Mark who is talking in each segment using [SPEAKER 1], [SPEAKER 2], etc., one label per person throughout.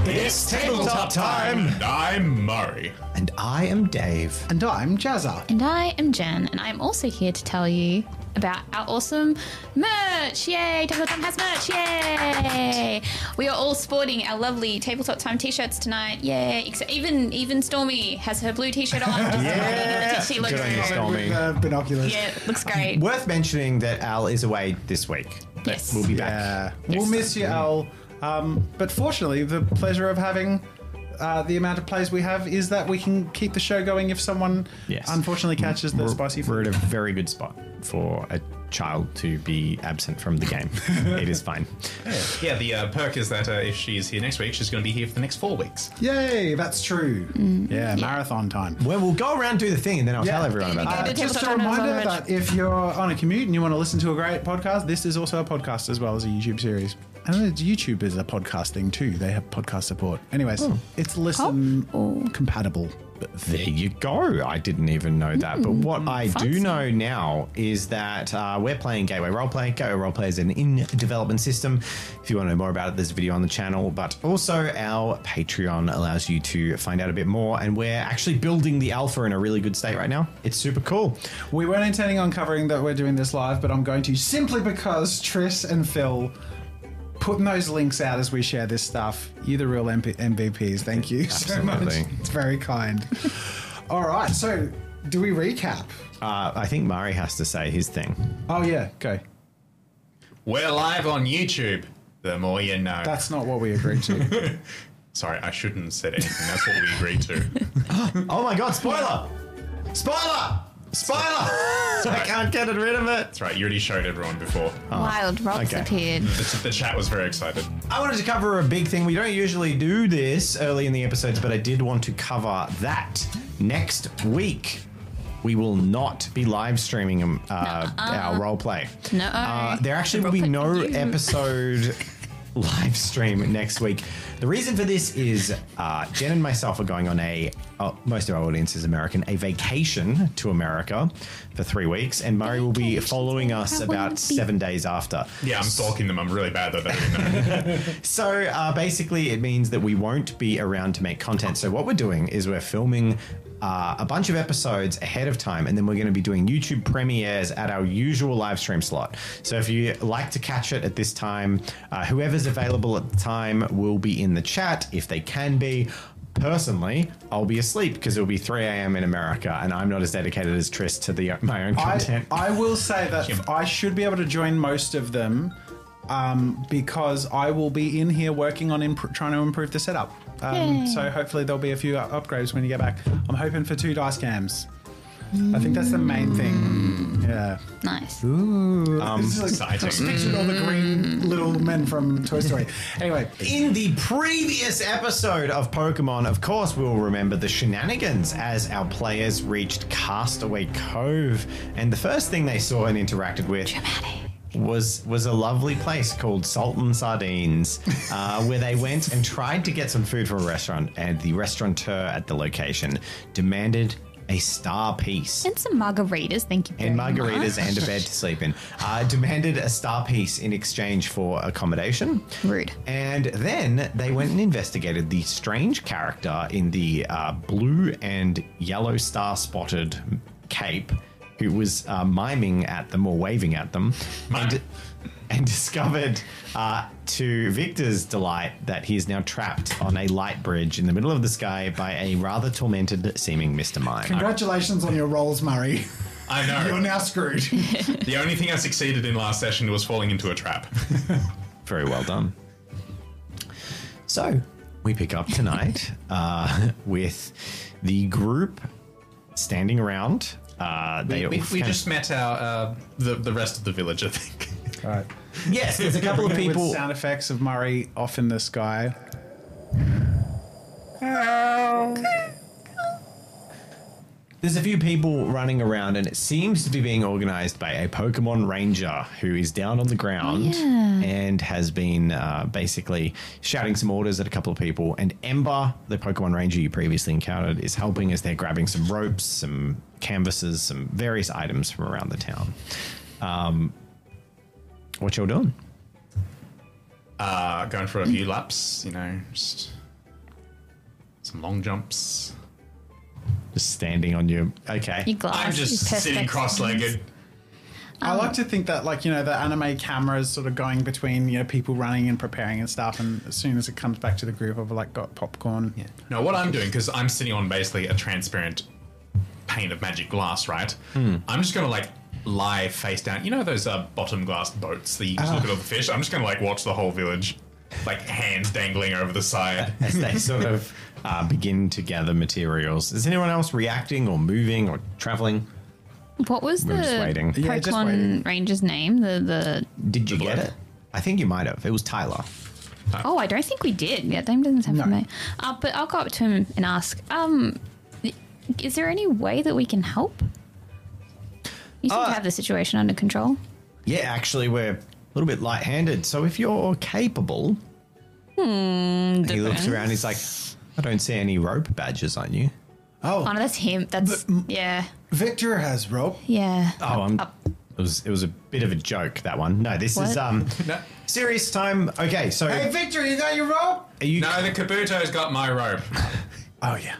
[SPEAKER 1] It's tabletop time!
[SPEAKER 2] And I'm Murray.
[SPEAKER 1] And I am Dave.
[SPEAKER 3] And I'm Jazza.
[SPEAKER 4] And I am Jen, and I'm also here to tell you about our awesome merch. Yay! Tabletop Time has merch. Yay! We are all sporting our lovely Tabletop Time t-shirts tonight. Yay! Except even Stormy has her blue t-shirt on.
[SPEAKER 1] Yeah.
[SPEAKER 4] She looks
[SPEAKER 1] Good on you,
[SPEAKER 4] great.
[SPEAKER 1] Stormy.
[SPEAKER 3] With binoculars.
[SPEAKER 4] Yeah, looks great.
[SPEAKER 1] Worth mentioning that Al is away this week.
[SPEAKER 4] Yes.
[SPEAKER 1] We'll be
[SPEAKER 3] Yeah.
[SPEAKER 1] back.
[SPEAKER 3] We'll miss you, Al. But fortunately, the pleasure of having the amount of plays we have is that we can keep the show going if someone
[SPEAKER 1] Yes.
[SPEAKER 3] unfortunately catches the spicy
[SPEAKER 1] We're
[SPEAKER 3] food.
[SPEAKER 1] at a very good spot for a child to be absent from the game. It is fine.
[SPEAKER 2] Yeah, the perk is that if she's here next week, she's going to be here for the next 4 weeks.
[SPEAKER 3] Yay, that's true. Yeah, marathon time.
[SPEAKER 1] Well, we'll go around, do the thing, and then I'll
[SPEAKER 3] Yeah.
[SPEAKER 1] tell everyone about
[SPEAKER 4] Yeah,
[SPEAKER 1] that.
[SPEAKER 4] do
[SPEAKER 3] Just a
[SPEAKER 4] Tabletop Time
[SPEAKER 3] reminder
[SPEAKER 4] has
[SPEAKER 3] that if you're on a commute and you want to listen to a great podcast, this is also a podcast as well as a YouTube series. And YouTube is a podcast thing too. They have podcast support. Anyways, it's listen compatible.
[SPEAKER 1] There you go. I didn't even know that. But what I do
[SPEAKER 4] fancy.
[SPEAKER 1] know now is that we're playing Gateway Roleplay. Gateway Roleplay is an in-development system. If you want to know more about it, there's a video on the channel. But also our Patreon allows you to find out a bit more. And we're actually building the alpha in a really good state right now. It's super cool.
[SPEAKER 3] We weren't intending on covering that we're doing this live, but I'm going to simply because Triss and Phil putting those links out as we share this stuff. You're the real MVPs. Thank you so much.
[SPEAKER 1] Absolutely.
[SPEAKER 3] It's very kind. All right, so do we recap?
[SPEAKER 1] I think Murray has to say his thing.
[SPEAKER 3] Oh, yeah, go.
[SPEAKER 2] We're live on YouTube. The more you know.
[SPEAKER 3] That's not what we agreed to.
[SPEAKER 2] Sorry, I shouldn't have said anything. That's what we agreed to.
[SPEAKER 1] Oh my God, spoiler! Spoiler! Spoiler! I can't get rid of it.
[SPEAKER 2] That's right, you already showed everyone before.
[SPEAKER 4] Wild rocks
[SPEAKER 1] okay.
[SPEAKER 4] appeared.
[SPEAKER 2] The chat was very excited.
[SPEAKER 1] I wanted to cover a big thing. We don't usually do this early in the episodes, but I did want to cover that. Next week, we will not be live streaming our roleplay.
[SPEAKER 4] No.
[SPEAKER 1] There actually will be
[SPEAKER 4] Roleplay
[SPEAKER 1] no
[SPEAKER 4] for you.
[SPEAKER 1] episode live stream next week. The reason for this is Jen and myself are going on most of our audience is American, a vacation to America for 3 weeks, and Murray will be following us about 7 days after.
[SPEAKER 2] Yeah, I'm stalking them. I'm really bad at that.
[SPEAKER 1] So basically it means that we won't be around to make content. So what we're doing is we're filming a bunch of episodes ahead of time, and then we're going to be doing YouTube premieres at our usual live stream slot. So if you like to catch it at this time, whoever's available at the time will be in the chat if they can be. Personally, I'll be asleep because it'll be 3 a.m. in America, and I'm not as dedicated as Triss to my own content.
[SPEAKER 3] I will say that I should be able to join most of them because I will be in here working on trying to improve the setup. So hopefully there'll be a few upgrades when you get back. I'm hoping for 2 dice cams. I think that's the main thing. Yeah.
[SPEAKER 4] Nice.
[SPEAKER 3] This is
[SPEAKER 2] exciting.
[SPEAKER 3] Just pictured all the green little men from Toy Story. Anyway.
[SPEAKER 1] In the previous episode of Pokemon, of course, we'll remember the shenanigans as our players reached Castaway Cove. And the first thing they saw and interacted with was a lovely place called Sultan Sardines, where they went and tried to get some food from a restaurant, and the restaurateur at the location demanded a star piece.
[SPEAKER 4] And some margaritas, thank you very
[SPEAKER 1] And
[SPEAKER 4] much.
[SPEAKER 1] margaritas and a bed to sleep in. Demanded a star piece in exchange for accommodation.
[SPEAKER 4] Rude.
[SPEAKER 1] And then they went and investigated the strange character in the blue and yellow star spotted cape who was miming at them or waving at them and discovered to Victor's delight that he is now trapped on a light bridge in the middle of the sky by a rather tormented seeming Mr. Mime.
[SPEAKER 3] Congratulations on your rolls, Murray.
[SPEAKER 2] I know.
[SPEAKER 3] You're now screwed.
[SPEAKER 2] The only thing I succeeded in last session was falling into a trap.
[SPEAKER 1] Very well done. So we pick up tonight with the group standing around.
[SPEAKER 2] We just met our the rest of the village, I think.
[SPEAKER 3] All right.
[SPEAKER 1] Yes, there's a couple of people.
[SPEAKER 3] With sound effects of Murray off in the sky.
[SPEAKER 1] There's a few people running around, and it seems to be being organized by a Pokemon Ranger who is down on the ground and has been basically shouting some orders at a couple of people. And Ember, the Pokemon Ranger you previously encountered, is helping as they're grabbing some ropes, some canvases, some various items from around the town. What y'all doing?
[SPEAKER 2] Going for a few laps, just some long jumps.
[SPEAKER 1] Just standing on your. Okay.
[SPEAKER 4] Your glass.
[SPEAKER 2] I'm just
[SPEAKER 4] your
[SPEAKER 2] sitting
[SPEAKER 4] perspex
[SPEAKER 2] cross-legged.
[SPEAKER 3] I like to think that, like, you know, the anime cameras sort of going between, you know, people running and preparing and stuff, and as soon as it comes back to the group, I've like got popcorn.
[SPEAKER 2] Yeah. No, what I'm doing, because I'm sitting on basically a transparent pane of magic glass, right? I'm just going to like lie face down. You know those bottom glass boats that you just look at all the fish? I'm just going to like watch the whole village, like hands dangling over the side.
[SPEAKER 1] As they sort of begin to gather materials. Is anyone else reacting or moving or traveling?
[SPEAKER 4] What was
[SPEAKER 1] We're just waiting.
[SPEAKER 4] the
[SPEAKER 3] Yeah, just waiting.
[SPEAKER 4] Pokemon Ranger's name? The
[SPEAKER 1] Did you get
[SPEAKER 2] bloke.
[SPEAKER 1] it? I think you might have. It was Tyler.
[SPEAKER 4] Oh, I don't think we did. Yeah, name doesn't have
[SPEAKER 3] No.
[SPEAKER 4] a name. But I'll go up to him and ask. Is there any way that we can help? You seem to have the situation under control.
[SPEAKER 1] Yeah, actually, we're a little bit light-handed. So if you're capable, he looks
[SPEAKER 4] depends.
[SPEAKER 1] around. He's like, I don't see any rope badges on you.
[SPEAKER 4] Oh no, that's him. That's yeah,
[SPEAKER 5] Victor has rope.
[SPEAKER 4] yeah.
[SPEAKER 1] Oh, it was a bit of a joke, that one. No, this is
[SPEAKER 4] What?
[SPEAKER 2] No,
[SPEAKER 1] serious time. Okay, so
[SPEAKER 5] Hey, Victor, you got your rope?
[SPEAKER 1] are you?
[SPEAKER 2] no, the Kabuto's got my rope.
[SPEAKER 3] Oh, yeah.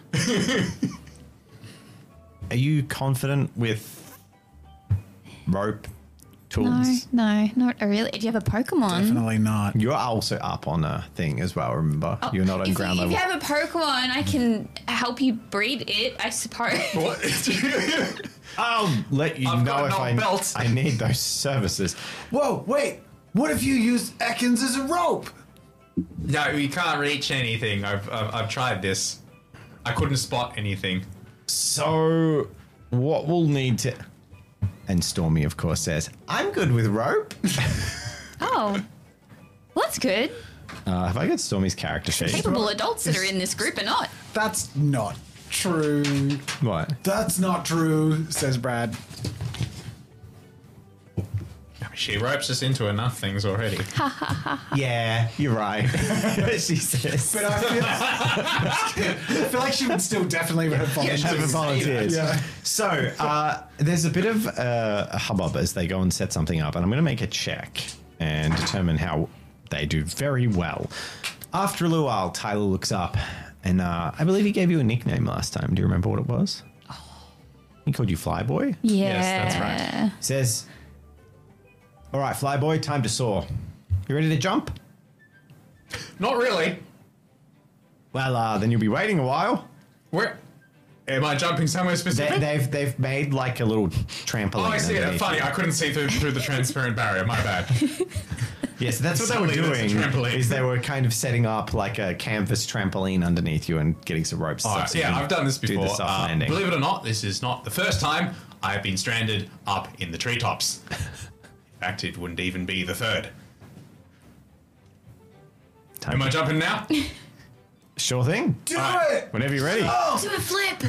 [SPEAKER 1] Are you confident with rope
[SPEAKER 4] No,
[SPEAKER 1] tools?
[SPEAKER 4] no, not really. Do you have a Pokemon?
[SPEAKER 3] Definitely not.
[SPEAKER 1] You're also up on a thing as well. Remember,
[SPEAKER 4] Oh,
[SPEAKER 1] you're not on
[SPEAKER 4] if
[SPEAKER 1] ground
[SPEAKER 4] you,
[SPEAKER 1] level.
[SPEAKER 4] If you have a Pokemon, I can help you breed it, I suppose.
[SPEAKER 2] What?
[SPEAKER 1] I'll let you
[SPEAKER 2] I've
[SPEAKER 1] know
[SPEAKER 2] got
[SPEAKER 1] if
[SPEAKER 2] no belt.
[SPEAKER 1] I need those services.
[SPEAKER 5] Whoa, wait. What if you use Ekans as a rope?
[SPEAKER 2] No, you can't reach anything. I've tried this. I couldn't spot anything.
[SPEAKER 1] So, what we'll need to. And Stormy, of course, says, I'm good with rope.
[SPEAKER 4] Oh, well, that's good.
[SPEAKER 1] Have I got Stormy's character sheet?
[SPEAKER 4] Capable adults that are in this group are not.
[SPEAKER 3] That's not true.
[SPEAKER 1] What?
[SPEAKER 3] That's not true, says Brad.
[SPEAKER 2] She ropes us into enough things already.
[SPEAKER 1] Yeah, you're right. She says.
[SPEAKER 3] But I feel like she would still definitely have volunteered.
[SPEAKER 1] Have volunteers.
[SPEAKER 3] Yeah.
[SPEAKER 1] So, there's a bit of a hubbub as they go and set something up, and I'm going to make a check and determine how they do very well. After a little while, Tyler looks up, and I believe he gave you a nickname last time. Do you remember what it was? He called you Flyboy.
[SPEAKER 4] Yeah.
[SPEAKER 2] Yes, that's right.
[SPEAKER 1] Says, all right, Flyboy, time to soar. You ready to jump?
[SPEAKER 2] Not really.
[SPEAKER 1] Well, then you'll be waiting a while.
[SPEAKER 2] Where? Am I jumping somewhere specific?
[SPEAKER 1] They've made like a little trampoline.
[SPEAKER 2] Oh, I see it.
[SPEAKER 1] underneath
[SPEAKER 2] Funny,
[SPEAKER 1] you.
[SPEAKER 2] I couldn't see through the transparent barrier. My bad.
[SPEAKER 1] Yes, that's what they were
[SPEAKER 2] Suddenly there's a
[SPEAKER 1] doing.
[SPEAKER 2] trampoline.
[SPEAKER 1] Is they were kind of setting up like a canvas trampoline underneath you and getting some ropes.
[SPEAKER 2] All
[SPEAKER 1] and
[SPEAKER 2] right,
[SPEAKER 1] stuff so you
[SPEAKER 2] yeah,
[SPEAKER 1] can
[SPEAKER 2] I've done this
[SPEAKER 1] do
[SPEAKER 2] before.
[SPEAKER 1] the soft landing.
[SPEAKER 2] Believe it or not, this is not the first time I've been stranded up in the treetops. In fact, it wouldn't even be the third.
[SPEAKER 1] Time
[SPEAKER 2] Am I
[SPEAKER 1] to-
[SPEAKER 2] jumping now?
[SPEAKER 1] Sure thing.
[SPEAKER 5] Do
[SPEAKER 2] Alright.
[SPEAKER 5] it!
[SPEAKER 1] Whenever you're ready.
[SPEAKER 4] Do a flip.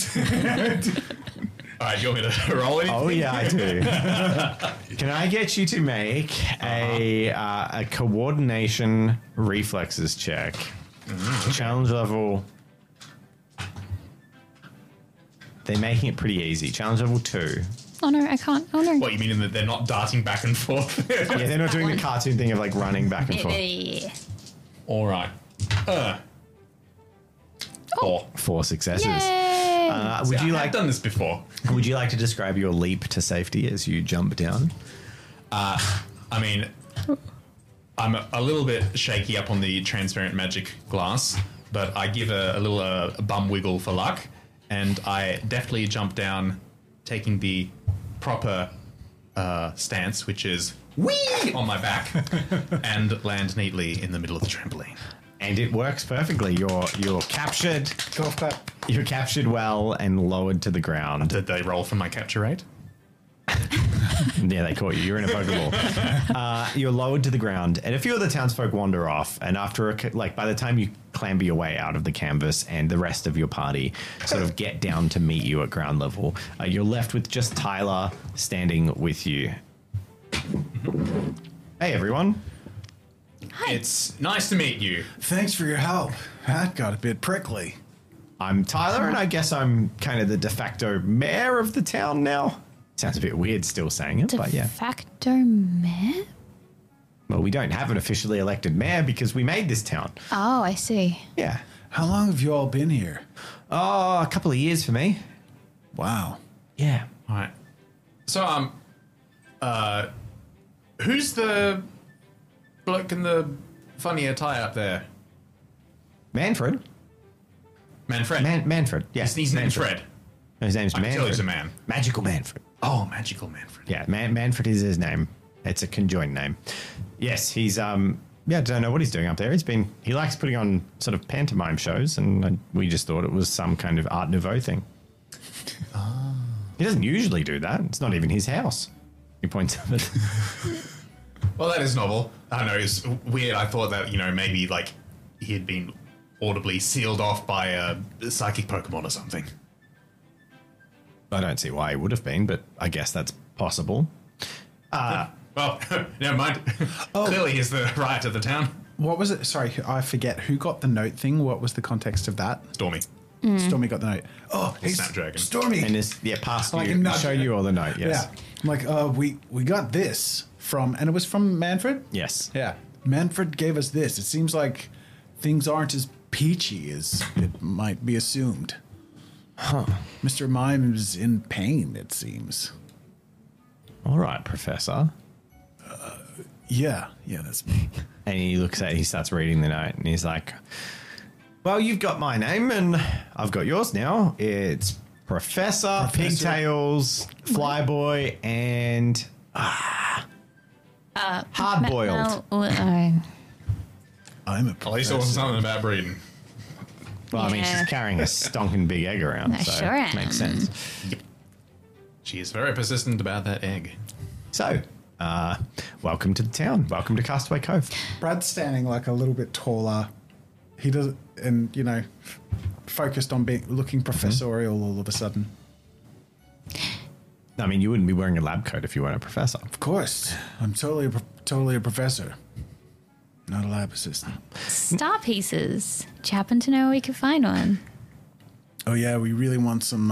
[SPEAKER 2] All right, do you want me to roll anything?
[SPEAKER 1] Oh yeah, I do. Can I get you to make a coordination reflexes check? Challenge level. They're making it pretty easy. Challenge level 2.
[SPEAKER 4] Oh no, I can't. Oh no.
[SPEAKER 2] What, you mean that they're not darting back and forth?
[SPEAKER 1] Yeah, they're not doing the
[SPEAKER 4] one.
[SPEAKER 1] cartoon thing of like running back and forth.
[SPEAKER 4] Yeah.
[SPEAKER 2] All right. Four.
[SPEAKER 1] 4 successes.
[SPEAKER 4] Yay.
[SPEAKER 1] Would you
[SPEAKER 2] I've
[SPEAKER 1] like?
[SPEAKER 2] done this before.
[SPEAKER 1] Would you like to describe your leap to safety as you jump down?
[SPEAKER 2] I mean, I'm a little bit shaky up on the transparent magic glass, but I give a little bum wiggle for luck, and I deftly jump down, taking the proper stance, which is whee on my back, and land neatly in the middle of the trampoline.
[SPEAKER 1] And it works perfectly. You're captured.
[SPEAKER 3] Golf clap.
[SPEAKER 1] You're captured well and lowered to the ground.
[SPEAKER 2] Did they roll for my capture rate?
[SPEAKER 1] Yeah, they caught you. You're in a Pokeball. You're lowered to the ground, and a few of the townsfolk wander off. And after, by the time you clamber your way out of the canvas, and the rest of your party sort of get down to meet you at ground level, you're left with just Tyler standing with you. Hey, everyone.
[SPEAKER 2] It's nice to meet you.
[SPEAKER 5] Thanks for your help. That got a bit prickly.
[SPEAKER 1] I'm Tyler, and I guess I'm kind of the de facto mayor of the town now. Sounds a bit weird still saying it, but yeah.
[SPEAKER 4] De facto mayor?
[SPEAKER 1] Well, we don't have an officially elected mayor because we made this town.
[SPEAKER 4] Oh, I see.
[SPEAKER 1] Yeah.
[SPEAKER 3] How long have you all been here?
[SPEAKER 1] Oh, a couple of years for me.
[SPEAKER 3] Wow.
[SPEAKER 1] Yeah.
[SPEAKER 2] All right. So, who's the bloke in the funny attire up there?
[SPEAKER 1] Manfred.
[SPEAKER 2] Manfred.
[SPEAKER 1] Manfred. Yeah.
[SPEAKER 2] His name's Fred.
[SPEAKER 1] His name's
[SPEAKER 2] I can
[SPEAKER 1] Manfred.
[SPEAKER 2] tell he's a man.
[SPEAKER 1] Magical Manfred.
[SPEAKER 2] Oh, magical Manfred.
[SPEAKER 1] Yeah, Manfred is his name. It's a conjoined name. Yes, he's yeah, I don't know what he's doing up there. He likes putting on sort of pantomime shows, and we just thought it was some kind of Art Nouveau thing. He doesn't usually do that. It's not even his house. He points at it.
[SPEAKER 2] Well, that is novel. I don't know. It's weird. I thought that, maybe like he had been audibly sealed off by a psychic Pokemon or something.
[SPEAKER 1] I don't see why he would have been, but I guess that's possible.
[SPEAKER 2] Well, never mind. Clearly he's the riot of the town.
[SPEAKER 3] What was it? Sorry, I forget. Who got the note thing? What was the context of that?
[SPEAKER 2] Stormy.
[SPEAKER 3] Stormy got the note. Oh, hey,
[SPEAKER 2] Snapdragon.
[SPEAKER 3] Stormy.
[SPEAKER 1] And this, past
[SPEAKER 3] Like a
[SPEAKER 1] you,
[SPEAKER 3] nudge.
[SPEAKER 1] show you all the note. Yes.
[SPEAKER 3] Yeah. I'm like, we got this from, and it was from Manfred?
[SPEAKER 1] Yes.
[SPEAKER 3] Yeah. Manfred gave us this. It seems like things aren't as peachy as it might be assumed.
[SPEAKER 1] Huh.
[SPEAKER 3] Mr. Mime is in pain, it seems.
[SPEAKER 1] All right, Professor.
[SPEAKER 3] Yeah, that's me.
[SPEAKER 1] And he looks at it, he starts reading the note, and he's like, well, you've got my name, and I've got yours now. It's Professor Pigtails, Flyboy, and Hardboiled.
[SPEAKER 3] I'm a
[SPEAKER 2] At least it wasn't something about breeding.
[SPEAKER 1] Well, I mean,
[SPEAKER 4] Yeah.
[SPEAKER 1] she's carrying a stonking big egg around,
[SPEAKER 4] I
[SPEAKER 1] so
[SPEAKER 4] sure am.
[SPEAKER 1] makes sense.
[SPEAKER 2] She is very persistent about that egg.
[SPEAKER 1] So, welcome to the town. Welcome to Castaway Cove.
[SPEAKER 3] Brad's standing like a little bit taller. He does, and focused on looking professorial all of a sudden.
[SPEAKER 1] I mean, you wouldn't be wearing a lab coat if you weren't a professor.
[SPEAKER 3] Of course, I'm totally a professor, not a lab assistant.
[SPEAKER 4] Star pieces. Do you happen to know where we could find one?
[SPEAKER 3] Oh yeah, we really want some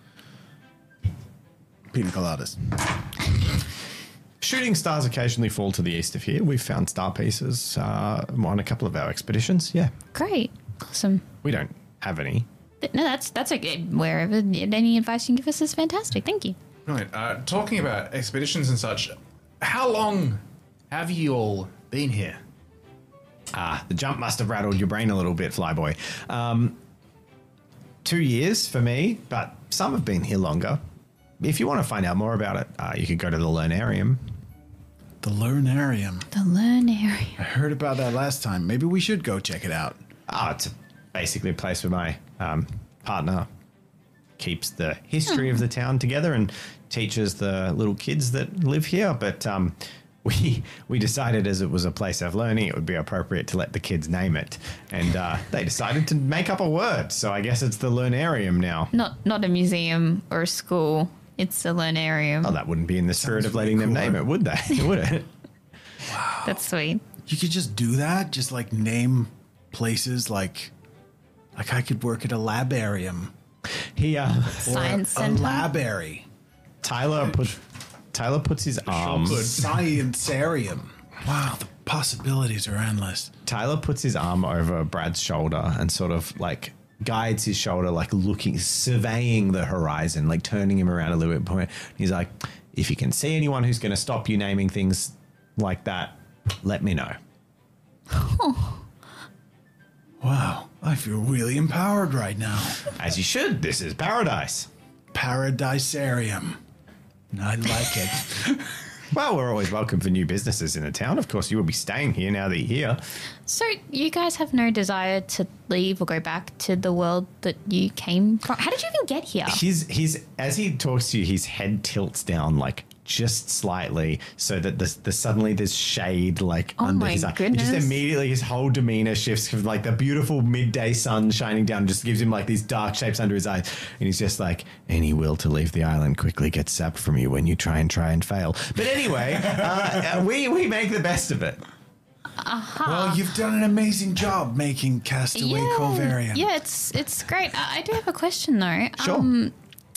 [SPEAKER 3] pina coladas.
[SPEAKER 1] Shooting stars occasionally fall to the east of here. We've found star pieces on a couple of our expeditions. Yeah,
[SPEAKER 4] Great. Awesome.
[SPEAKER 1] we don't have any.
[SPEAKER 4] No, that's okay. Wherever any advice you can give us is fantastic. Thank you.
[SPEAKER 2] Right. Talking about expeditions and such, how long have you all been here?
[SPEAKER 1] The jump must have rattled your brain a little bit, Flyboy. 2 years for me, but some have been here longer. If you want to find out more about it, you could go to the Learnarium.
[SPEAKER 3] The Learnarium.
[SPEAKER 4] The Learn area.
[SPEAKER 3] I heard about that last time. Maybe we should go check it out.
[SPEAKER 1] It's basically a place where my partner keeps the history of the town together and teaches the little kids that live here. But we decided, as it was a place of learning, it would be appropriate to let the kids name it. And they decided to make up a word. So I guess it's the Learnarium now.
[SPEAKER 4] Not a museum or a school. It's a Learnarium.
[SPEAKER 1] Oh, that wouldn't be in the spirit of letting
[SPEAKER 3] really
[SPEAKER 1] them
[SPEAKER 3] cool.
[SPEAKER 1] name it, would they? Would it?
[SPEAKER 4] That's sweet.
[SPEAKER 3] You could just do that, just like name places like I could work at a labarium
[SPEAKER 1] He
[SPEAKER 4] Science
[SPEAKER 3] or a
[SPEAKER 4] center.
[SPEAKER 3] labary.
[SPEAKER 1] Tyler puts his arms.
[SPEAKER 3] Sciencarium. Wow, the possibilities are endless.
[SPEAKER 1] Tyler puts his arm over Brad's shoulder and sort of like guides his shoulder, like surveying the horizon, like turning him around a little bit. He's like, if you can see anyone who's going to stop you naming things like that, let me know.
[SPEAKER 3] Wow, I feel really empowered right now.
[SPEAKER 1] As you should. This is paradise.
[SPEAKER 3] Paradisarium. I like it.
[SPEAKER 1] Well, we're always welcome for new businesses in the town. Of course, you will be staying here now that you're here.
[SPEAKER 4] So you guys have no desire to leave or go back to the world that you came from? How did you even get here?
[SPEAKER 1] His as he talks to you, his head tilts down like just slightly, so that suddenly there's shade like under
[SPEAKER 4] my
[SPEAKER 1] his eye.
[SPEAKER 4] goodness.
[SPEAKER 1] Just immediately his whole demeanor shifts from like the beautiful midday sun shining down, just gives him like these dark shapes under his eyes, and he's just like, any will to leave the island quickly gets sapped from you when you try and fail. But anyway, we make the best of it.
[SPEAKER 3] Well, you've done an amazing job making Castaway Covarium.
[SPEAKER 4] Yeah, it's great. I do have a question though.
[SPEAKER 1] Sure.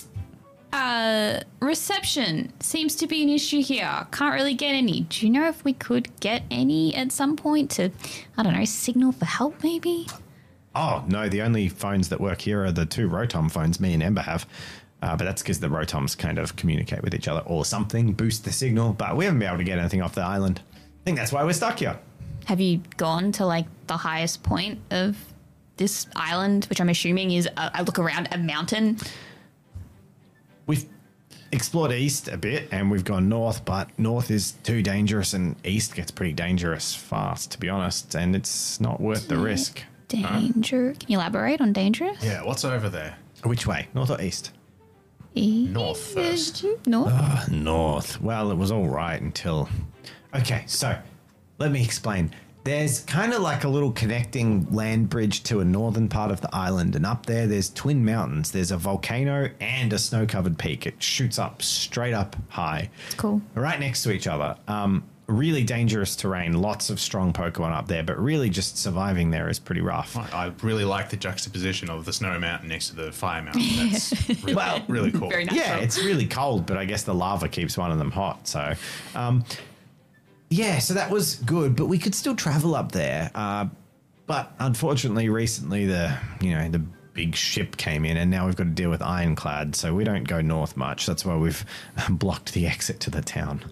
[SPEAKER 4] Reception seems to be an issue here. Can't really get any. Do you know if we could get any at some point to, I don't know, signal for help maybe?
[SPEAKER 1] Oh, no, the only phones that work here are the 2 Rotom phones me and Ember have. But that's because the Rotoms kind of communicate with each other or something, boost the signal. But we haven't been able to get anything off the island. I think that's why we're stuck here.
[SPEAKER 4] Have you gone to like the highest point of this island, which I'm assuming is I look around a mountain?
[SPEAKER 1] We've explored east a bit and we've gone north, but north is too dangerous and east gets pretty dangerous fast, to be honest. And it's not worth the risk.
[SPEAKER 4] Danger. Can you elaborate on dangerous?
[SPEAKER 2] Yeah, what's over there?
[SPEAKER 1] Which way? North or east?
[SPEAKER 2] North first.
[SPEAKER 4] North.
[SPEAKER 1] North. Well, it was all right until... Okay, so let me explain. There's kind of like a little connecting land bridge to a northern part of the island, and up there's twin mountains. There's a volcano and a snow-covered peak. It shoots up straight up high.
[SPEAKER 4] It's cool.
[SPEAKER 1] Right next to each other. Really dangerous terrain, lots of strong Pokemon up there, but really just surviving there is pretty rough.
[SPEAKER 2] I really like the juxtaposition of the snow mountain next to the fire mountain. That's really, really cool.
[SPEAKER 4] Very natural.
[SPEAKER 1] Yeah, it's really cold, but I guess the lava keeps one of them hot. So, yeah, so that was good, but we could still travel up there. But unfortunately, recently the big ship came in, and now we've got to deal with Ironclad, so we don't go north much. That's why we've blocked the exit to the town.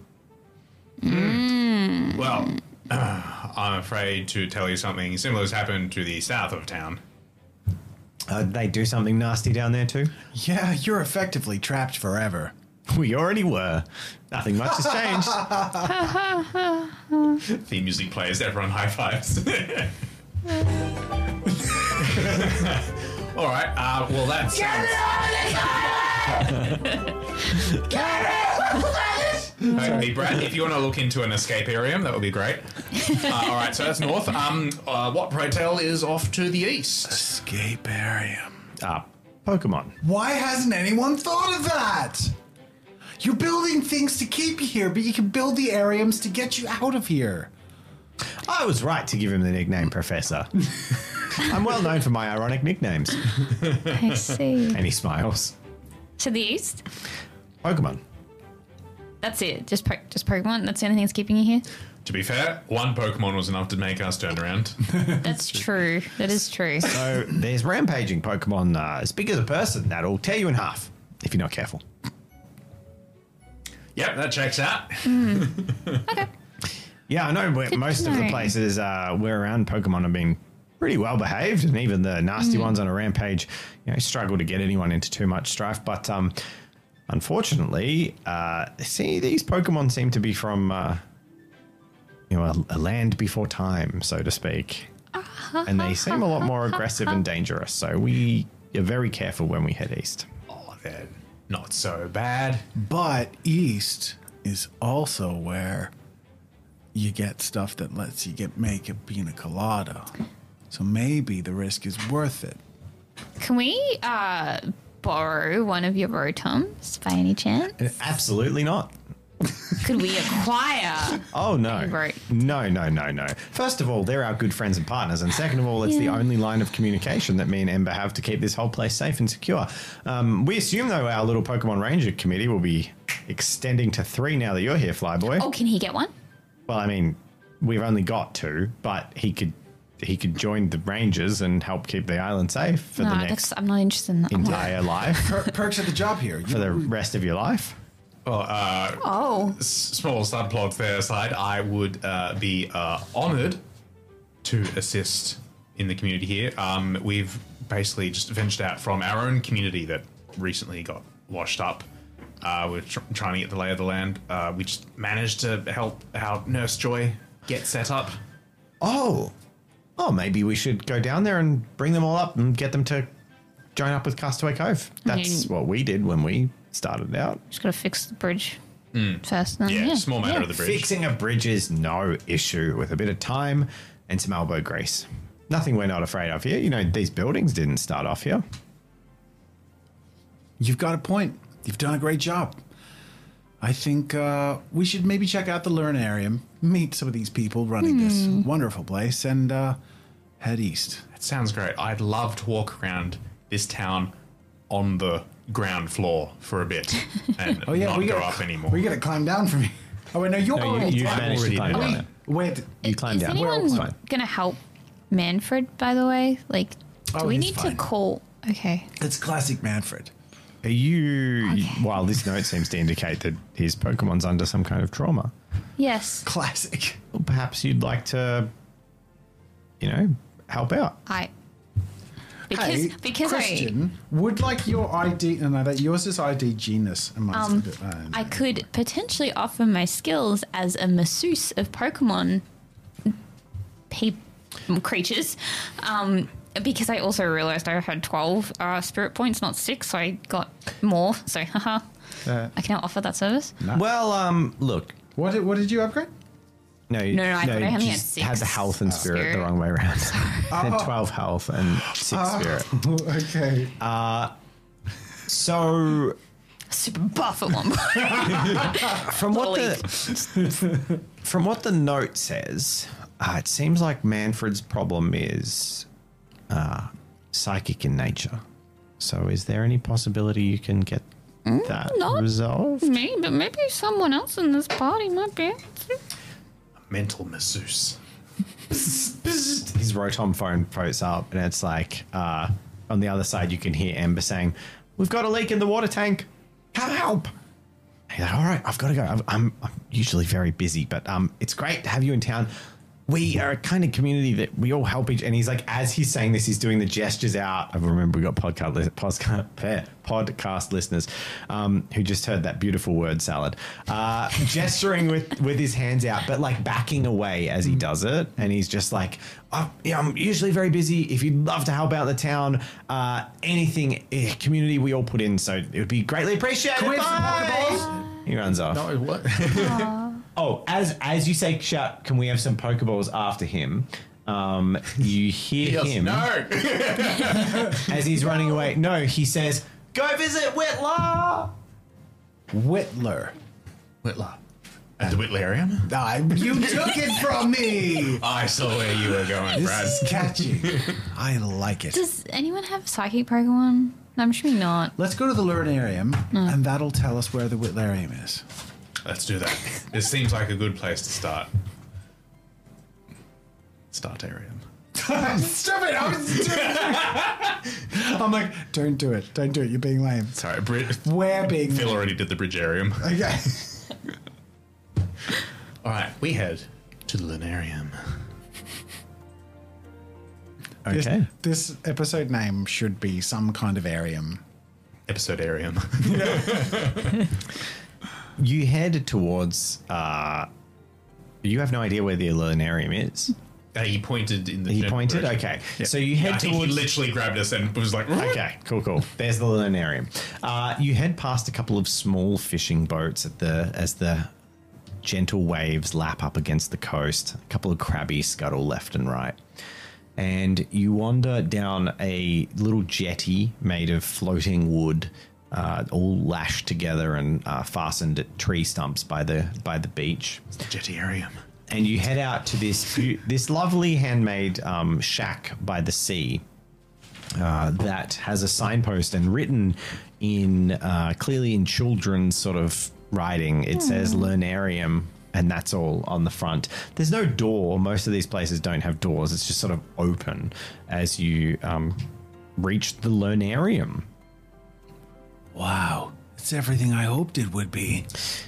[SPEAKER 2] Well, I'm afraid to tell you something similar has happened to the south of town.
[SPEAKER 1] They do something nasty down there too?
[SPEAKER 3] Yeah, you're effectively trapped forever.
[SPEAKER 1] We already were. Nothing much has changed.
[SPEAKER 2] Theme music plays, everyone high fives. All right, well, that's... Hey, Brad, if you want to look into an escape area, that would be great. All right, so that's north. What, pray tell, is off to the east?
[SPEAKER 3] Escape area.
[SPEAKER 1] Pokemon.
[SPEAKER 5] Why hasn't anyone thought of that? You're building things to keep you here, but you can build the ariums to get you out of here.
[SPEAKER 1] I was right to give him the nickname Professor. I'm well known for my ironic nicknames.
[SPEAKER 4] I see.
[SPEAKER 1] And he smiles.
[SPEAKER 4] To the east?
[SPEAKER 1] Pokemon.
[SPEAKER 4] That's it. Just Pokemon? That's the only thing that's keeping you here?
[SPEAKER 2] To be fair, one Pokemon was enough to make us turn around.
[SPEAKER 4] That's true. That is true.
[SPEAKER 1] So there's rampaging Pokemon as big as a person that'll tear you in half if you're not careful.
[SPEAKER 2] Yep, that checks out.
[SPEAKER 4] Okay.
[SPEAKER 1] Yeah, I know most of the
[SPEAKER 4] know.
[SPEAKER 1] places we're around Pokemon have been pretty well behaved, and even the nasty ones on a rampage, struggle to get anyone into too much strife. But unfortunately, these Pokemon seem to be from a land before time, so to speak, and they seem a lot more aggressive and dangerous. So we are very careful when we head east.
[SPEAKER 2] Oh, they're not so bad.
[SPEAKER 3] But east is also where you get stuff that lets you make a pina colada. So maybe the risk is worth it.
[SPEAKER 4] Can we borrow one of your Rotoms by any chance?
[SPEAKER 1] Absolutely not.
[SPEAKER 4] Could we acquire?
[SPEAKER 1] Oh, no.
[SPEAKER 4] Right.
[SPEAKER 1] No. First of all, they're our good friends and partners. And second of all, it's the only line of communication that me and Ember have to keep this whole place safe and secure. We assume, though, our little Pokemon Ranger committee will be extending to 3 now that you're here, Flyboy.
[SPEAKER 4] Oh, can he get one?
[SPEAKER 1] Well, I mean, we've only got 2, but he could join the Rangers and help keep the island safe for the next
[SPEAKER 4] I'm not interested in that.
[SPEAKER 1] entire life,
[SPEAKER 5] Perks of the job here.
[SPEAKER 1] for the rest of your life.
[SPEAKER 2] Well,
[SPEAKER 4] Oh.
[SPEAKER 2] small subplots there aside, I would be honoured to assist in the community here. We've basically just ventured out from our own community that recently got washed up. We're trying to get the lay of the land. We just managed to help our Nurse Joy get set up.
[SPEAKER 1] Oh, maybe we should go down there and bring them all up and get them to join up with Castaway Cove. That's what we did when we started out.
[SPEAKER 4] Just got to fix the bridge first. Then.
[SPEAKER 2] Yeah, small matter of the bridge.
[SPEAKER 1] Fixing a bridge is no issue with a bit of time and some elbow grease. Nothing we're not afraid of here. These buildings didn't start off here.
[SPEAKER 3] You've got a point. You've done a great job. I think we should maybe check out the Learnarium, meet some of these people running this wonderful place, and head east.
[SPEAKER 2] That sounds great. I'd love to walk around this town on the ground floor for a bit and not go up anymore.
[SPEAKER 5] We got to climb down from here. Oh, wait, no, you've
[SPEAKER 1] You've managed to climb down there.
[SPEAKER 5] Wait,
[SPEAKER 1] You climbed
[SPEAKER 4] Is
[SPEAKER 1] down.
[SPEAKER 4] anyone
[SPEAKER 1] It's fine.
[SPEAKER 4] going to help Manfred, by the way? Like, Do we
[SPEAKER 5] he's
[SPEAKER 4] need
[SPEAKER 5] fine.
[SPEAKER 4] to call? Okay.
[SPEAKER 5] It's classic Manfred.
[SPEAKER 1] Are you? While this note seems to indicate that his Pokemon's under some kind of trauma,
[SPEAKER 4] Yes.
[SPEAKER 5] Classic.
[SPEAKER 1] well, perhaps you'd like to, help out.
[SPEAKER 5] Hey,
[SPEAKER 4] Because
[SPEAKER 5] question, would like your ID, no, that yours is ID genus.
[SPEAKER 4] I could potentially offer my skills as a masseuse of Pokemon creatures. Because I also realized I had 12 spirit points, not 6, so I got more. So, haha. I can now offer that service.
[SPEAKER 1] Well, look.
[SPEAKER 5] What did you upgrade?
[SPEAKER 1] No,
[SPEAKER 4] No, I thought I only had
[SPEAKER 1] just
[SPEAKER 4] 6
[SPEAKER 1] had the health and spirit the
[SPEAKER 4] spirit.
[SPEAKER 1] wrong way around. Had 12 health and 6 spirit.
[SPEAKER 5] Okay.
[SPEAKER 1] So
[SPEAKER 4] Super buff at one point.
[SPEAKER 1] from what the note says, it seems like Manfred's problem is psychic in nature. So is there any possibility you can get that
[SPEAKER 4] not
[SPEAKER 1] resolved?
[SPEAKER 4] Me, but maybe someone else in this party might be able to.
[SPEAKER 2] Mental masseuse.
[SPEAKER 1] His Rotom phone posts up, and it's like on the other side you can hear Ember saying, "We've got a leak in the water tank. Come help!" He's like, "All right, I've got to go. I'm usually very busy, but it's great to have you in town. We are a kind of community that we all help each." And he's like, as he's saying this, he's doing the gestures out. I remember we got podcast listeners who just heard that beautiful word salad, gesturing with his hands out, but like backing away as he does it. And he's just like, "Oh, yeah, I'm usually very busy. If you'd love to help out the town, anything, community we all put in, so it would be greatly appreciated."
[SPEAKER 5] Can we have some
[SPEAKER 1] Bye."
[SPEAKER 5] Pokeballs?
[SPEAKER 1] He runs off.
[SPEAKER 5] No, what?
[SPEAKER 1] Oh, as you say, shout, "Can we have some Pokeballs?" after him, you hear him as he's running away. No, he says, "Go visit Whitler."
[SPEAKER 5] Whitler.
[SPEAKER 2] Whitler. At the Whitlerium?
[SPEAKER 5] You took it from me.
[SPEAKER 2] I saw where you were going, Brad.
[SPEAKER 5] This is catchy. I like it.
[SPEAKER 4] Does anyone have psychic Pokemon? No, I'm assuming not.
[SPEAKER 5] Let's go to the Learnarium, and that'll tell us where the Whitlarium is.
[SPEAKER 2] Let's do that. This seems like a good place to start. Startarium.
[SPEAKER 5] Stop it! I'm like, don't do it. Don't do it. You're being lame.
[SPEAKER 2] Sorry,
[SPEAKER 5] We're being
[SPEAKER 2] Phil
[SPEAKER 5] lame.
[SPEAKER 2] already did the Bridgearium.
[SPEAKER 5] Okay.
[SPEAKER 2] All right, we head to the Lunarium.
[SPEAKER 1] Okay.
[SPEAKER 5] This episode name should be some kind of arium.
[SPEAKER 2] Episodarium.
[SPEAKER 1] You head towards. You have no idea where the Lunarium is.
[SPEAKER 2] He pointed in the.
[SPEAKER 1] He
[SPEAKER 2] general
[SPEAKER 1] pointed?
[SPEAKER 2] direction.
[SPEAKER 1] Okay.
[SPEAKER 2] Yeah.
[SPEAKER 1] So you head
[SPEAKER 2] I think
[SPEAKER 1] towards.
[SPEAKER 2] he literally grabbed us and was like,
[SPEAKER 1] Okay, cool. There's the Lunarium. You head past a couple of small fishing boats as the gentle waves lap up against the coast. A couple of crabbies scuttle left and right. And you wander down a little jetty made of floating wood, all lashed together and fastened at tree stumps by the beach.
[SPEAKER 2] Jettiarium.
[SPEAKER 1] And you head out to this lovely handmade shack by the sea that has a signpost, and written in clearly in children's sort of writing, it says Learnarium, and that's all on the front. There's no door. Most of these places don't have doors. It's just sort of open as you reach the Learnarium.
[SPEAKER 5] Wow. It's everything I hoped it would be.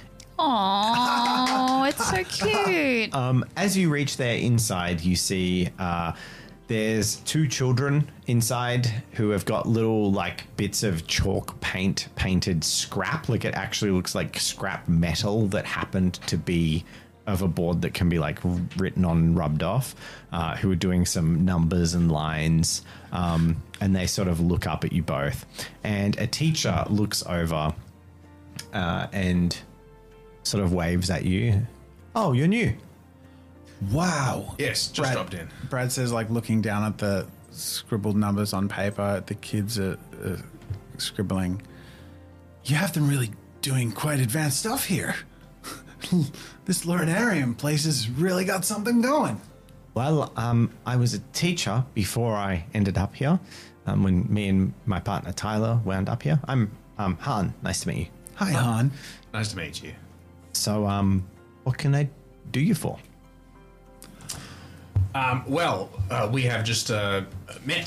[SPEAKER 4] Oh, it's so cute.
[SPEAKER 1] As you reach there inside, you see there's two children inside who have got little like bits of chalk painted scrap. Like it actually looks like scrap metal that happened to be of a board that can be like written on and rubbed off, who are doing some numbers and lines. And they sort of look up at you both. And a teacher looks over and sort of waves at you. "Oh, you're new."
[SPEAKER 5] Wow.
[SPEAKER 2] Yes, just dropped in.
[SPEAKER 5] Brad says, like, looking down at the scribbled numbers on paper, the kids are scribbling. You have them really doing quite advanced stuff here. This Learnarium place has really got something going.
[SPEAKER 1] Well, I was a teacher before I ended up here. When me and my partner Tyler wound up here. I'm Han. Nice to meet you.
[SPEAKER 5] Hi, Han.
[SPEAKER 2] Nice to meet you.
[SPEAKER 1] So, what can I do you for?
[SPEAKER 2] We have just met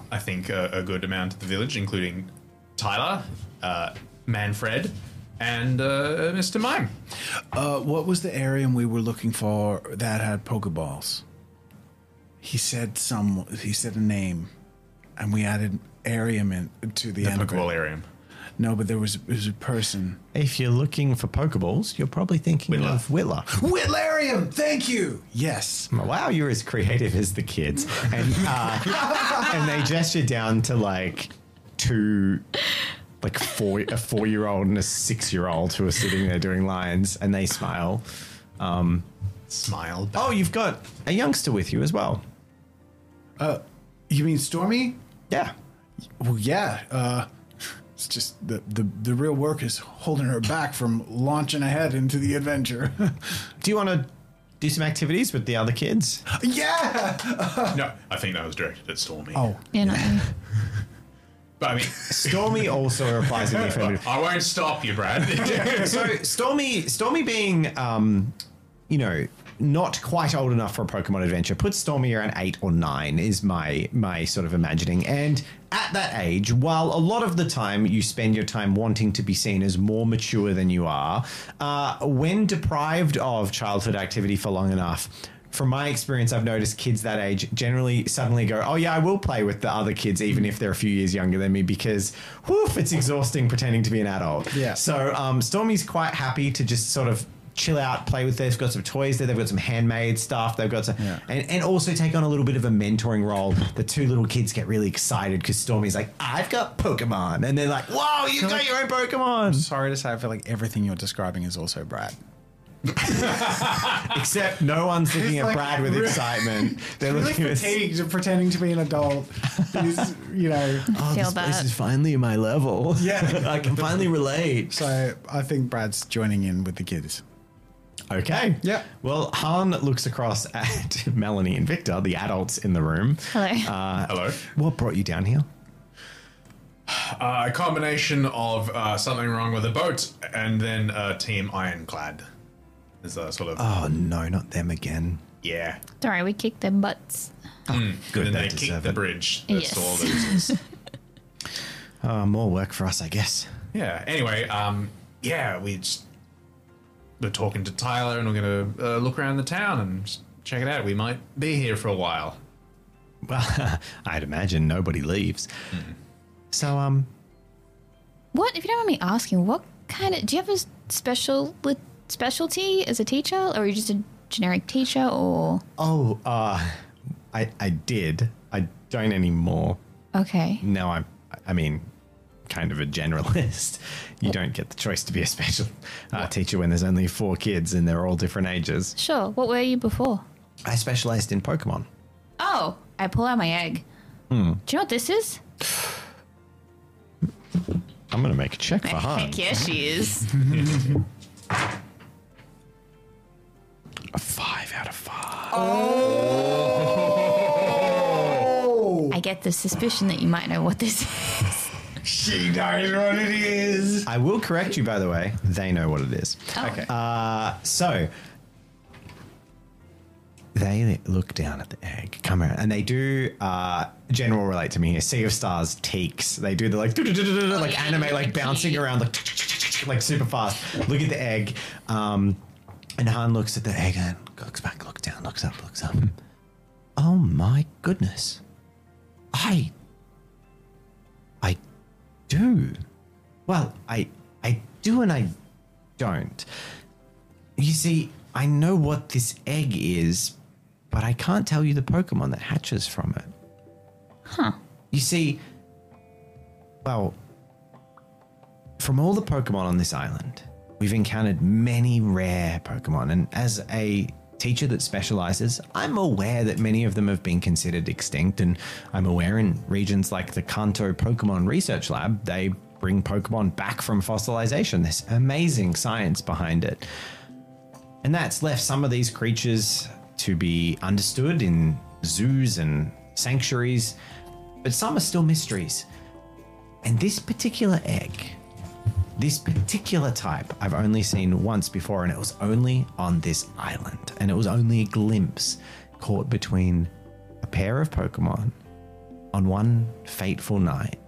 [SPEAKER 2] I think, a good amount of the village, including Tyler, Manfred, and Mr. Mime.
[SPEAKER 5] What was the area we were looking for that had Pokeballs? He said a name, and we added Arium to the end of it.
[SPEAKER 2] Pokeball-arium.
[SPEAKER 5] No, but there was a person.
[SPEAKER 1] If you're looking for Pokeballs, you're probably thinking
[SPEAKER 2] Whittler.
[SPEAKER 1] of Whittler.
[SPEAKER 5] Whittlarium! Thank you! Yes.
[SPEAKER 1] Wow, you're as creative as the kids. And and they gesture down to like two, like a 4-year-old and a 6-year-old who are sitting there doing lines, and they smile.
[SPEAKER 2] Smile.
[SPEAKER 1] Oh, you've got a youngster with you as well.
[SPEAKER 5] You mean Stormy?
[SPEAKER 1] Yeah.
[SPEAKER 5] Well, yeah. It's just the real work is holding her back from launching ahead into the adventure.
[SPEAKER 1] Do you want to do some activities with the other kids?
[SPEAKER 5] Yeah!
[SPEAKER 2] No, I think that was directed at Stormy.
[SPEAKER 5] Oh,
[SPEAKER 4] Yeah, not you.
[SPEAKER 2] But I mean,
[SPEAKER 1] Stormy also replies in the affirmative.
[SPEAKER 2] I won't stop you, Brad.
[SPEAKER 1] So Stormy being, not quite old enough for a Pokemon adventure, puts Stormy around 8 or 9 is my sort of imagining. And at that age, while a lot of the time you spend your time wanting to be seen as more mature than you are, when deprived of childhood activity for long enough, from my experience, I've noticed kids that age generally suddenly go, oh yeah, I will play with the other kids, even if they're a few years younger than me, because it's exhausting pretending to be an adult.
[SPEAKER 5] Yeah.
[SPEAKER 1] So Stormy's quite happy to just sort of chill out, play with this. They've got some toys there. They've got some handmade stuff. They've got some, and also take on a little bit of a mentoring role. The two little kids get really excited because Stormy's like, I've got Pokemon. And they're like, whoa, you've got your own Pokemon.
[SPEAKER 5] sorry to say, I feel like everything you're describing is also Brad.
[SPEAKER 1] Except no one's looking at
[SPEAKER 5] like
[SPEAKER 1] Brad with
[SPEAKER 5] really-
[SPEAKER 1] excitement. They're
[SPEAKER 5] Really
[SPEAKER 1] looking at
[SPEAKER 5] fatigued of pretending to be an adult. He's,
[SPEAKER 1] oh,
[SPEAKER 4] Feel
[SPEAKER 1] this place
[SPEAKER 4] that.
[SPEAKER 1] is finally my level.
[SPEAKER 5] Yeah.
[SPEAKER 1] I can finally relate.
[SPEAKER 5] So I think Brad's joining in with the kids.
[SPEAKER 1] Okay.
[SPEAKER 5] Yeah.
[SPEAKER 1] Well, Han looks across at Melanie and Victor, the adults in the room.
[SPEAKER 4] Hello.
[SPEAKER 2] Hello.
[SPEAKER 1] What brought you down here?
[SPEAKER 2] A combination of something wrong with the boat and then Team Ironclad. Is a sort of
[SPEAKER 1] Oh, no, not them again.
[SPEAKER 2] yeah.
[SPEAKER 4] Don't worry, we kicked their butts.
[SPEAKER 1] Good,
[SPEAKER 2] And then
[SPEAKER 1] they
[SPEAKER 2] they
[SPEAKER 1] deserve
[SPEAKER 2] kicked the
[SPEAKER 1] it.
[SPEAKER 2] bridge.
[SPEAKER 4] Yes.
[SPEAKER 2] That's all losers.
[SPEAKER 1] More work for us, I guess.
[SPEAKER 2] Yeah. Anyway, we're talking to Tyler, and we're gonna look around the town and just check it out. We might be here for a while.
[SPEAKER 1] Well, I'd imagine nobody leaves. So,
[SPEAKER 4] What, if you don't mind me asking, what kind of, do you have a specialty as a teacher, or are you just a generic teacher, or?
[SPEAKER 1] I did. I don't anymore.
[SPEAKER 4] Okay.
[SPEAKER 1] Now I mean, kind of a generalist. You don't get the choice to be a special teacher when there's only 4 kids and they're all different ages.
[SPEAKER 4] Sure. What were you before?
[SPEAKER 1] I specialized in Pokemon.
[SPEAKER 4] Oh, I pull out my egg. Do you know what this is?
[SPEAKER 1] I'm going to make a check for Han.
[SPEAKER 4] Heck yeah, she is.
[SPEAKER 1] A 5 out of 5.
[SPEAKER 4] I get the suspicion that you might know what this is.
[SPEAKER 5] She knows what it is.
[SPEAKER 1] I will correct you, by the way. They know what it is.
[SPEAKER 4] Oh.
[SPEAKER 5] Okay.
[SPEAKER 1] So they look down at the egg, come around, and they do general relate to me here. Sea of Stars teaks. They do the like anime, like bouncing around like super fast. Look at the egg, and Han looks at the egg and looks back, looks down, looks up, looks up. Oh my goodness! I do. Well, I do and I don't. You see, I know what this egg is, but I can't tell you the Pokemon that hatches from it.
[SPEAKER 4] Huh.
[SPEAKER 1] You see, well, from all the Pokemon on this island, we've encountered many rare Pokemon, and as a teacher that specializes, I'm aware that many of them have been considered extinct, and I'm aware in regions like the Kanto Pokemon Research Lab, they bring Pokemon back from fossilization. There's amazing science behind it. And that's left some of these creatures to be understood in zoos and sanctuaries, but some are still mysteries. And this particular egg, this particular type, I've only seen once before, and it was only on this island. And it was only a glimpse caught between a pair of Pokemon on one fateful night.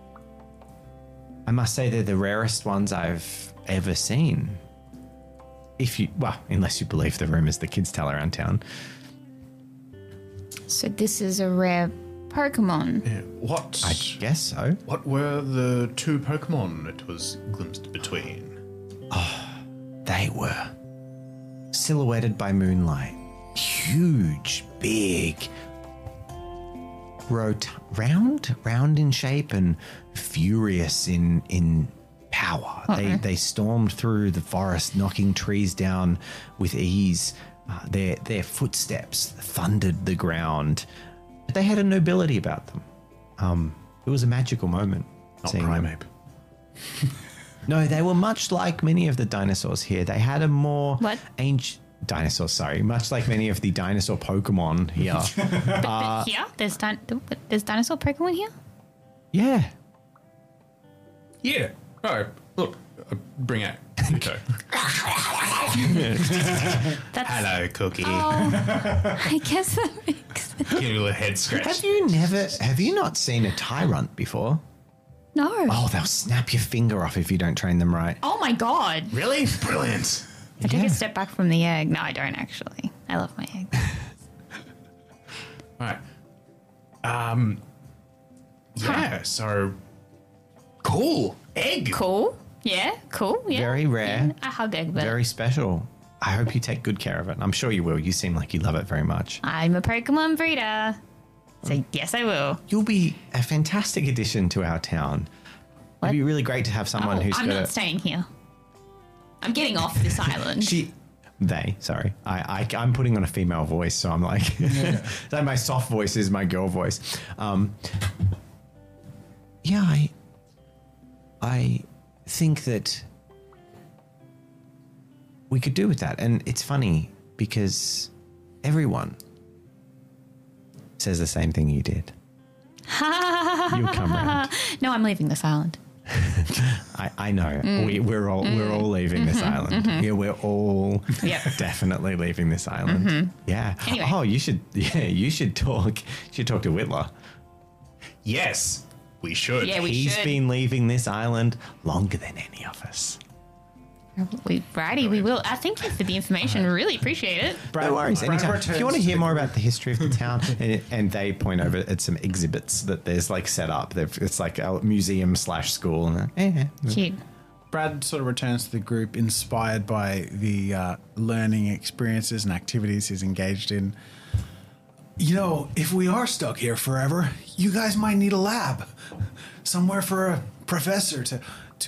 [SPEAKER 1] I must say they're the rarest ones I've ever seen. Unless you believe the rumors the kids tell around town.
[SPEAKER 4] So this is a rare Pokemon.
[SPEAKER 2] Yeah. What?
[SPEAKER 1] I guess so.
[SPEAKER 2] What were the two Pokemon it was glimpsed between?
[SPEAKER 1] They were silhouetted by moonlight. Huge, big, round in shape and furious in power. They stormed through the forest, knocking trees down with ease. Their footsteps thundered the ground. But they had a nobility about them. It was a magical moment.
[SPEAKER 2] Not
[SPEAKER 1] seeing them.
[SPEAKER 2] Primeape.
[SPEAKER 1] No, they were much like many of the dinosaurs here. They had a more
[SPEAKER 4] What?
[SPEAKER 1] ancient dinosaurs. Sorry, much like many of the dinosaur Pokemon here.
[SPEAKER 4] But here, there's dinosaur Pokemon here.
[SPEAKER 1] Yeah,
[SPEAKER 2] Yeah. Oh, look. Bring out Pluto.
[SPEAKER 4] That's,
[SPEAKER 2] Hello, Cookie.
[SPEAKER 4] I guess that makes sense.
[SPEAKER 2] Give you a little head scratch.
[SPEAKER 1] have you not seen a Tyrant before?
[SPEAKER 4] No.
[SPEAKER 1] Oh, they'll snap your finger off if you don't train them right.
[SPEAKER 4] Oh my god.
[SPEAKER 2] Really? Brilliant.
[SPEAKER 4] I take
[SPEAKER 1] Yeah.
[SPEAKER 4] a step back from the egg. No, I don't actually. I love my egg.
[SPEAKER 2] All right. Yeah. So cool. Egg.
[SPEAKER 4] Cool. Yeah, cool. Yeah.
[SPEAKER 1] Very rare.
[SPEAKER 4] Yeah, I hug egg, but
[SPEAKER 1] Very special. I hope you take good care of it. I'm sure you will. You seem like you love it very much.
[SPEAKER 4] I'm a Pokemon breeder. So yes, I will.
[SPEAKER 1] You'll be a fantastic addition to our town. It'd be really great to have someone who's
[SPEAKER 4] I'm
[SPEAKER 1] got
[SPEAKER 4] not
[SPEAKER 1] a...
[SPEAKER 4] staying here. I'm getting off this island.
[SPEAKER 1] Sorry. I'm putting on a female voice, so I'm like... So my soft voice is my girl voice. I think that we could do with that. And it's funny because everyone says the same thing you did. You'll come round.
[SPEAKER 4] No, I'm leaving this island.
[SPEAKER 1] I know. We're all leaving this island. Yeah, we're all
[SPEAKER 4] Yep.
[SPEAKER 1] definitely leaving this island. Yeah.
[SPEAKER 4] Anyway.
[SPEAKER 1] Oh, you should talk to Whitler.
[SPEAKER 2] Yes, we should.
[SPEAKER 4] Yeah, we
[SPEAKER 1] He's
[SPEAKER 4] should.
[SPEAKER 1] been leaving this island longer than any of us.
[SPEAKER 4] Righty, we will. Thank you for the information. Really appreciate it.
[SPEAKER 1] No worries. Anytime. If you want to hear more
[SPEAKER 5] about
[SPEAKER 1] about the history of the town, and they point over at some exhibits that there's like set up. It's like a museum / school. And,
[SPEAKER 4] Cute.
[SPEAKER 5] Brad sort of returns to the group inspired by the learning experiences and activities he's engaged in. You know, if we are stuck here forever, you guys might need a lab. Somewhere for a professor to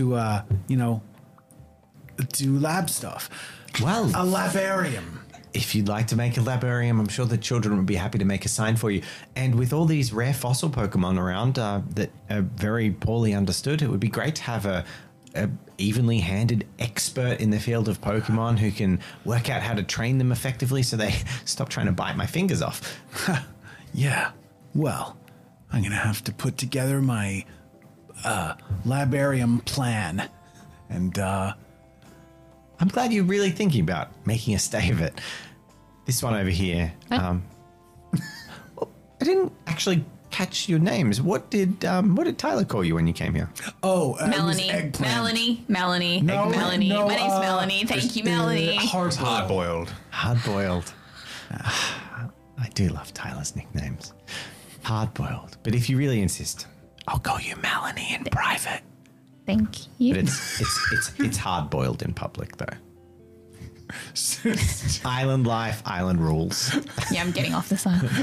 [SPEAKER 5] do lab stuff.
[SPEAKER 1] Well,
[SPEAKER 5] A labarium.
[SPEAKER 1] if you'd like to make a labarium, I'm sure the children would be happy to make a sign for you. And with all these rare fossil Pokemon around that are very poorly understood, it would be great to have a evenly handed expert in the field of Pokemon who can work out how to train them effectively so they stop trying to bite my fingers off.
[SPEAKER 5] Yeah. Well, I'm going to have to put together my labarium plan. And
[SPEAKER 1] I'm glad you're really thinking about making a stay of it. This one over here.
[SPEAKER 4] What?
[SPEAKER 1] Well, I didn't actually catch your names. What did Tyler call you when you came here?
[SPEAKER 4] Melanie. Melanie.
[SPEAKER 5] No,
[SPEAKER 4] Melanie.
[SPEAKER 5] no,
[SPEAKER 4] My name's Melanie. Thank you, Melanie.
[SPEAKER 2] Hard boiled.
[SPEAKER 1] Hard-boiled. I do love Tyler's nicknames. Hard-boiled. But if you really insist, I'll call you Melanie in private.
[SPEAKER 4] Thank you.
[SPEAKER 1] But it's hard-boiled in public, though. Island life, island rules.
[SPEAKER 4] Yeah, I'm getting off this island.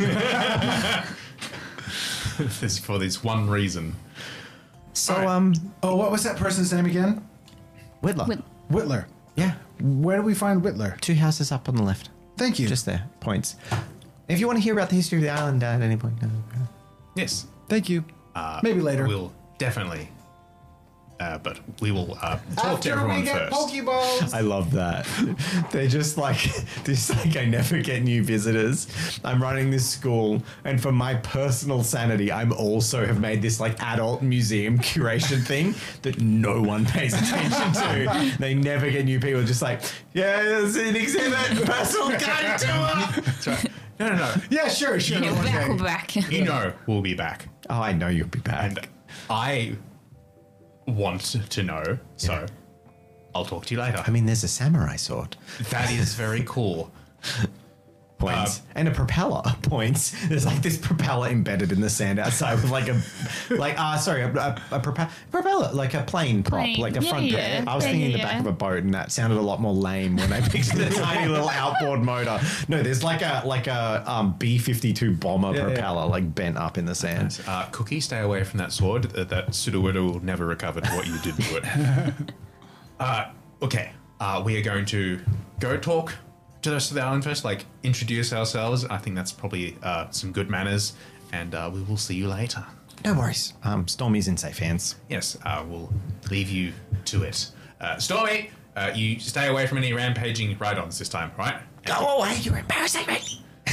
[SPEAKER 2] This for this one reason.
[SPEAKER 1] So,
[SPEAKER 5] what was that person's name again?
[SPEAKER 1] Whitler.
[SPEAKER 5] Whitler.
[SPEAKER 1] Yeah,
[SPEAKER 5] Where do we find Whitler?
[SPEAKER 1] 2 houses up on the left.
[SPEAKER 5] Thank you.
[SPEAKER 1] Just there. Points. If you want to hear about the history of the island at any point.
[SPEAKER 2] Yes.
[SPEAKER 5] Thank you. Maybe later.
[SPEAKER 2] We'll definitely. But we will talk to everyone first.
[SPEAKER 5] Pokeballs.
[SPEAKER 1] I love that. They're just like, I never get new visitors. I'm running this school, and for my personal sanity, I'm also have made this like adult museum curation thing that no one pays attention to. They never get new people. Just like, yeah, there's an exhibit, personal guide tour.
[SPEAKER 2] No.
[SPEAKER 5] Yeah, sure.
[SPEAKER 4] Yeah, we're back.
[SPEAKER 2] You know we'll be back.
[SPEAKER 1] Oh, I know you'll be back.
[SPEAKER 2] And I want to know, so I'll talk to you later.
[SPEAKER 1] I mean, there's a samurai sword.
[SPEAKER 2] That is very cool.
[SPEAKER 1] Points. And a propeller. Points. There's like this propeller embedded in the sand outside with like a propeller, like a plane prop,
[SPEAKER 4] Plane.
[SPEAKER 1] like a front.
[SPEAKER 4] Yeah.
[SPEAKER 1] I was thinking the back of a boat, and that sounded a lot more lame when I pictured the tiny little outboard motor. No, there's like a B-52 bomber propeller, like bent up in the sand.
[SPEAKER 2] Cookie, stay away from that sword. That Sudowoodo will never recover what you did to it. Okay, we are going to go talk to the rest of the island first, like introduce ourselves. I think that's probably some good manners, and we will see you later.
[SPEAKER 1] No worries. Stormy's in safe hands.
[SPEAKER 2] Yes, we'll leave you to it. Stormy, you stay away from any rampaging ride-ons this time, right?
[SPEAKER 1] Go away, you're embarrassing me.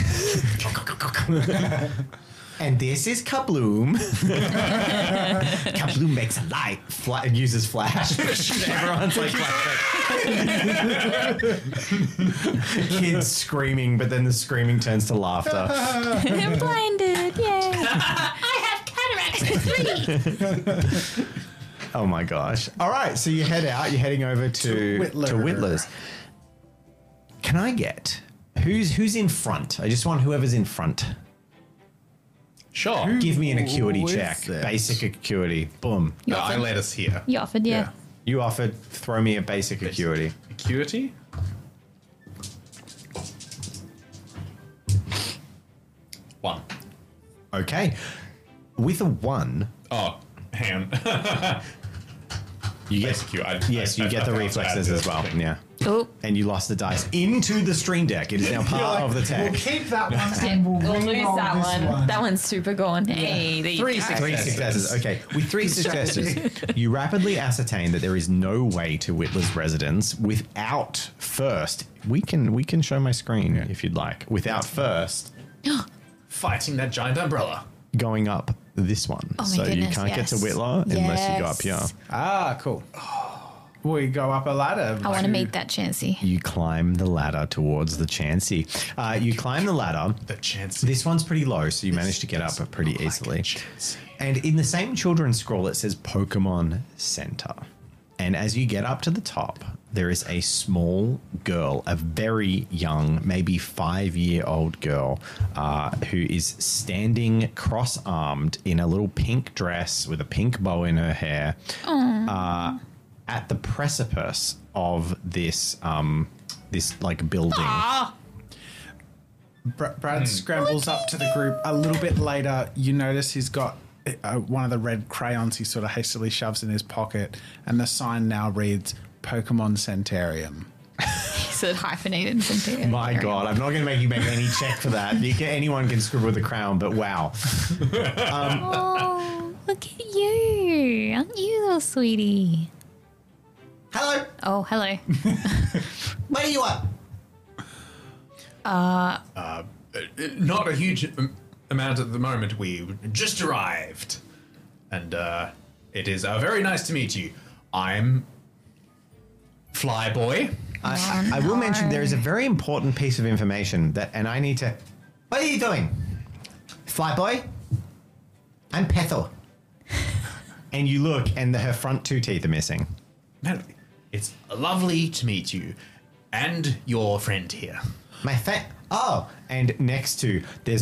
[SPEAKER 1] And this is Kabloom. Kabloom makes a light. Uses flash. Everyone's like kids screaming, but then the screaming turns to laughter.
[SPEAKER 4] I'm blinded. Yay. I have cataracts 3.
[SPEAKER 1] Oh my gosh. All right, so you head out. You're heading over to Whittler's. Can I get who's in front? I just want whoever's in front.
[SPEAKER 2] Sure.
[SPEAKER 1] Give me an acuity
[SPEAKER 5] Who is
[SPEAKER 1] check.
[SPEAKER 5] this?
[SPEAKER 1] Basic acuity. Boom.
[SPEAKER 2] I let us here.
[SPEAKER 4] You offered, yeah.
[SPEAKER 1] You offered. Throw me a basic acuity.
[SPEAKER 2] Acuity? One.
[SPEAKER 1] Okay. With a 1,
[SPEAKER 2] Oh, hang on.
[SPEAKER 1] you get
[SPEAKER 2] Basic acuity.
[SPEAKER 1] yes, you get the reflexes as well. Yeah.
[SPEAKER 4] Oh,
[SPEAKER 1] And you lost the dice into the stream deck. It is now part of the
[SPEAKER 5] We'll
[SPEAKER 1] tech.
[SPEAKER 5] keep that one and we'll
[SPEAKER 4] we'll lose
[SPEAKER 5] re-roll
[SPEAKER 4] that
[SPEAKER 5] this
[SPEAKER 4] one. That one's super gone. Hey, there you
[SPEAKER 2] Three
[SPEAKER 4] go.
[SPEAKER 2] successes.
[SPEAKER 1] 3 successes. Okay, with 3 successes, you rapidly ascertain that there is no way to Whittler's residence without first. We can show my screen if you'd like. Without first
[SPEAKER 2] Fighting that giant umbrella.
[SPEAKER 1] going up this one.
[SPEAKER 4] Oh my
[SPEAKER 1] so you
[SPEAKER 4] goodness,
[SPEAKER 1] can't get to
[SPEAKER 4] yes.
[SPEAKER 1] Whittler unless you go up
[SPEAKER 4] Yes.
[SPEAKER 1] here.
[SPEAKER 5] Ah, cool. We go up a ladder.
[SPEAKER 4] I want to meet that Chansey.
[SPEAKER 1] You climb the ladder towards the Chansey. You climb the ladder.
[SPEAKER 2] The chance.
[SPEAKER 1] This one's pretty low, so you manage to get up pretty easily. And in the same children's scroll, it says Pokemon Center. And as you get up to the top, there is a small girl, a very young, maybe 5-year-old girl, who is standing cross-armed in a little pink dress with a pink bow in her hair, at the precipice of this like building.
[SPEAKER 5] Brad scrambles up to the group. A little bit later, you notice he's got one of the red crayons he sort of hastily shoves in his pocket, and the sign now reads Pokemon Centarium.
[SPEAKER 4] So hyphenated something.
[SPEAKER 1] My God, I'm not going to make you make any check for that. Anyone can scribble with a crown, but wow.
[SPEAKER 4] Oh, look at you. Aren't you, little sweetie?
[SPEAKER 1] Hello,
[SPEAKER 4] Oh, hello.
[SPEAKER 1] what do you want?
[SPEAKER 2] Not a huge amount at the moment. We just arrived. And it is very nice to meet you. I'm Flyboy.
[SPEAKER 1] I will mention there is a very important piece of information and I need to. What are you doing, Flyboy? I'm Pethel. And you look, and her front 2 teeth are missing.
[SPEAKER 2] Man, it's lovely to meet you. And your friend here.
[SPEAKER 1] My friend. Oh, and next to there's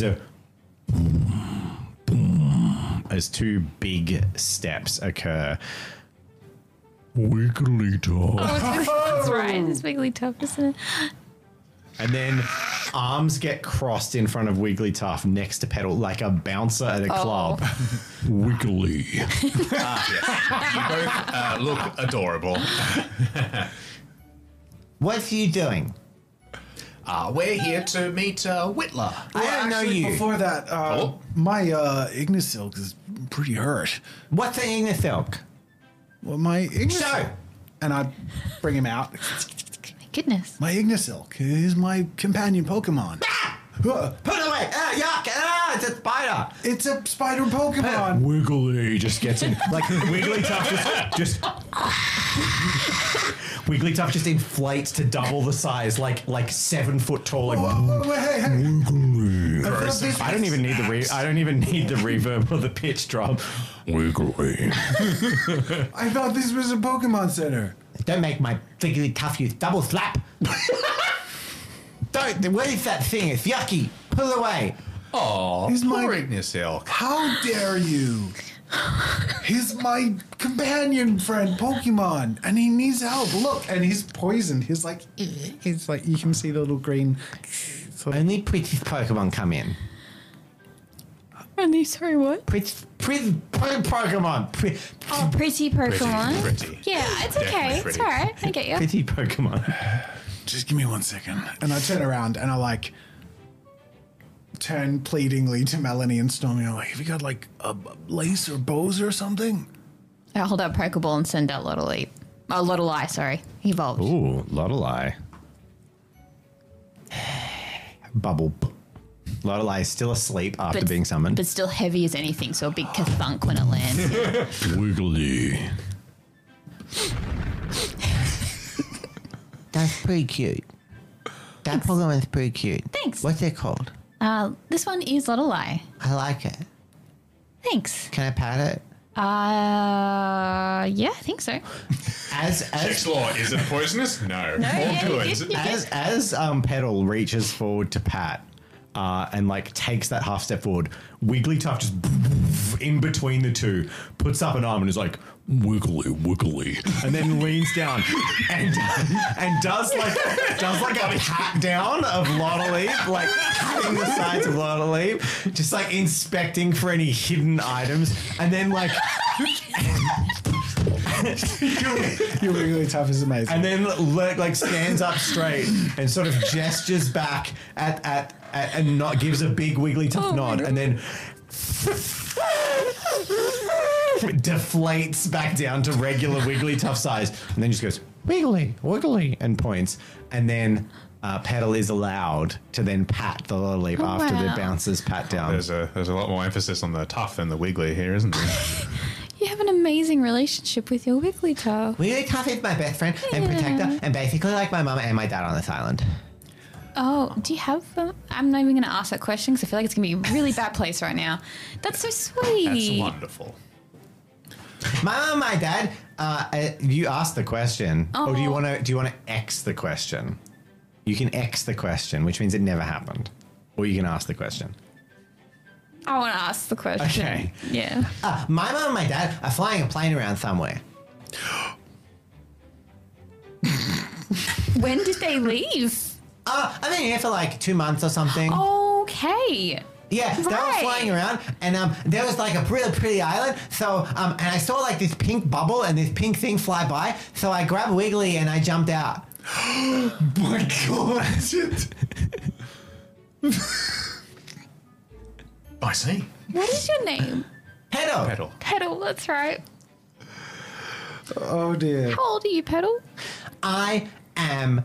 [SPEAKER 1] as 2 big steps occur. Wigglytuff.
[SPEAKER 4] That's right. It's Wigglytuff, isn't it?
[SPEAKER 1] And then arms get crossed in front of Wigglytuff next to Petal like a bouncer at a club. Wiggly.
[SPEAKER 2] You both look adorable.
[SPEAKER 1] What's you doing?
[SPEAKER 2] We're here to meet Whittler.
[SPEAKER 1] I don't know you.
[SPEAKER 5] Before that, my Ignisilk is pretty hurt.
[SPEAKER 1] What's an Ignithilk?
[SPEAKER 5] Well, my Ignisilk.
[SPEAKER 1] Show.
[SPEAKER 5] And I bring him out.
[SPEAKER 4] My goodness.
[SPEAKER 5] My Ignisilk is my companion Pokemon.
[SPEAKER 1] Put it away. Yuck. It's a spider.
[SPEAKER 5] It's a spider Pokemon.
[SPEAKER 1] Wiggly just gets in. Like Wigglytuff just Wigglytuff just inflates to double the size, like 7 foot tall. Like,
[SPEAKER 5] Hey.
[SPEAKER 1] I don't even need the reverb or the pitch drop.
[SPEAKER 6] Wiggly.
[SPEAKER 5] I thought this was a Pokemon Center.
[SPEAKER 1] Don't make my Wigglytuff use double slap. Don't. What is that thing? It's yucky. Pull away.
[SPEAKER 2] Oh,
[SPEAKER 5] He's my-
[SPEAKER 2] poor Ignisilk.
[SPEAKER 5] How dare you? He's my companion friend, Pokemon, and he needs help. Look, and he's poisoned. He's like, you can see the little green.
[SPEAKER 1] Only pretty Pokemon come in.
[SPEAKER 4] Sorry, what?
[SPEAKER 1] Pretty Pokemon.
[SPEAKER 4] Pretty Pokemon.
[SPEAKER 2] Pretty.
[SPEAKER 4] Yeah, it's okay.
[SPEAKER 2] Definitely
[SPEAKER 4] It's
[SPEAKER 2] pretty.
[SPEAKER 4] all right. I get you.
[SPEAKER 1] Pretty Pokemon.
[SPEAKER 5] Just give me 1 second. And I turn around and I turn pleadingly to Melanie and Stormy. I'm like, have you got a lace or bows or something?
[SPEAKER 4] I hold out Pokeball and send out Lottley. Oh, Lottleye, sorry. Evolved.
[SPEAKER 1] Ooh, Lottleye. Bubble. Lottleye is still asleep after being summoned.
[SPEAKER 4] But still heavy as anything, so a big kathunk when it lands.
[SPEAKER 6] Wiggly.
[SPEAKER 1] That's pretty cute. That Pokemon's pretty cute.
[SPEAKER 4] Thanks.
[SPEAKER 1] What's it called?
[SPEAKER 4] This one is Lottleye.
[SPEAKER 1] I like it.
[SPEAKER 4] Thanks.
[SPEAKER 1] Can I pat it?
[SPEAKER 4] Yeah, I think so.
[SPEAKER 2] Check's law, is it poisonous? No. All
[SPEAKER 4] yeah,
[SPEAKER 2] good.
[SPEAKER 1] As Petal reaches forward to pat and takes that half step forward, Wigglytuff just in between the two puts up an arm and is like,
[SPEAKER 6] Wiggly, wiggly.
[SPEAKER 1] and then leans down and does like a pat down of Lottleleap, like patting the sides of Lottleleap, just like inspecting for any hidden items, and then
[SPEAKER 5] Your Wigglytuff is amazing.
[SPEAKER 1] and then stands up straight and sort of gestures back at and gives a big Wigglytuff nod, and then deflates back down to regular Wigglytuff size, and then just goes wiggly, wiggly, and points, and then Petal is allowed to then pat the Lottleleap after the
[SPEAKER 4] wow.
[SPEAKER 1] bouncers pat down.
[SPEAKER 2] There's a lot more emphasis on the tough than the wiggly here, isn't there?
[SPEAKER 4] You have an amazing relationship with your Wigglytuff.
[SPEAKER 1] Wigglytuff is my best friend and protector, and basically like my mum and my dad on this island.
[SPEAKER 4] Oh, do you have I'm not even going to ask that question because I feel like it's going to be a really bad place right now. That's so sweet.
[SPEAKER 2] That's wonderful.
[SPEAKER 1] My mum and my dad. You asked the question, or do you want to X the question? You can X the question, which means it never happened, or you can ask the question.
[SPEAKER 4] I want to ask the question.
[SPEAKER 1] Okay.
[SPEAKER 4] Yeah.
[SPEAKER 1] My mum and my dad are flying a plane around somewhere.
[SPEAKER 4] When did they leave?
[SPEAKER 1] I've been here for 2 months or something.
[SPEAKER 4] Okay.
[SPEAKER 1] Yeah, they were
[SPEAKER 4] Right.
[SPEAKER 1] flying around, and there was a really pretty island. So, and I saw this pink bubble and this pink thing fly by. So I grabbed Wiggly and I jumped out.
[SPEAKER 5] my God.
[SPEAKER 2] I see.
[SPEAKER 4] What is your name?
[SPEAKER 1] Petal.
[SPEAKER 2] Petal.
[SPEAKER 4] Petal, that's right.
[SPEAKER 5] Oh, dear.
[SPEAKER 4] How old are you, Petal?
[SPEAKER 1] I am.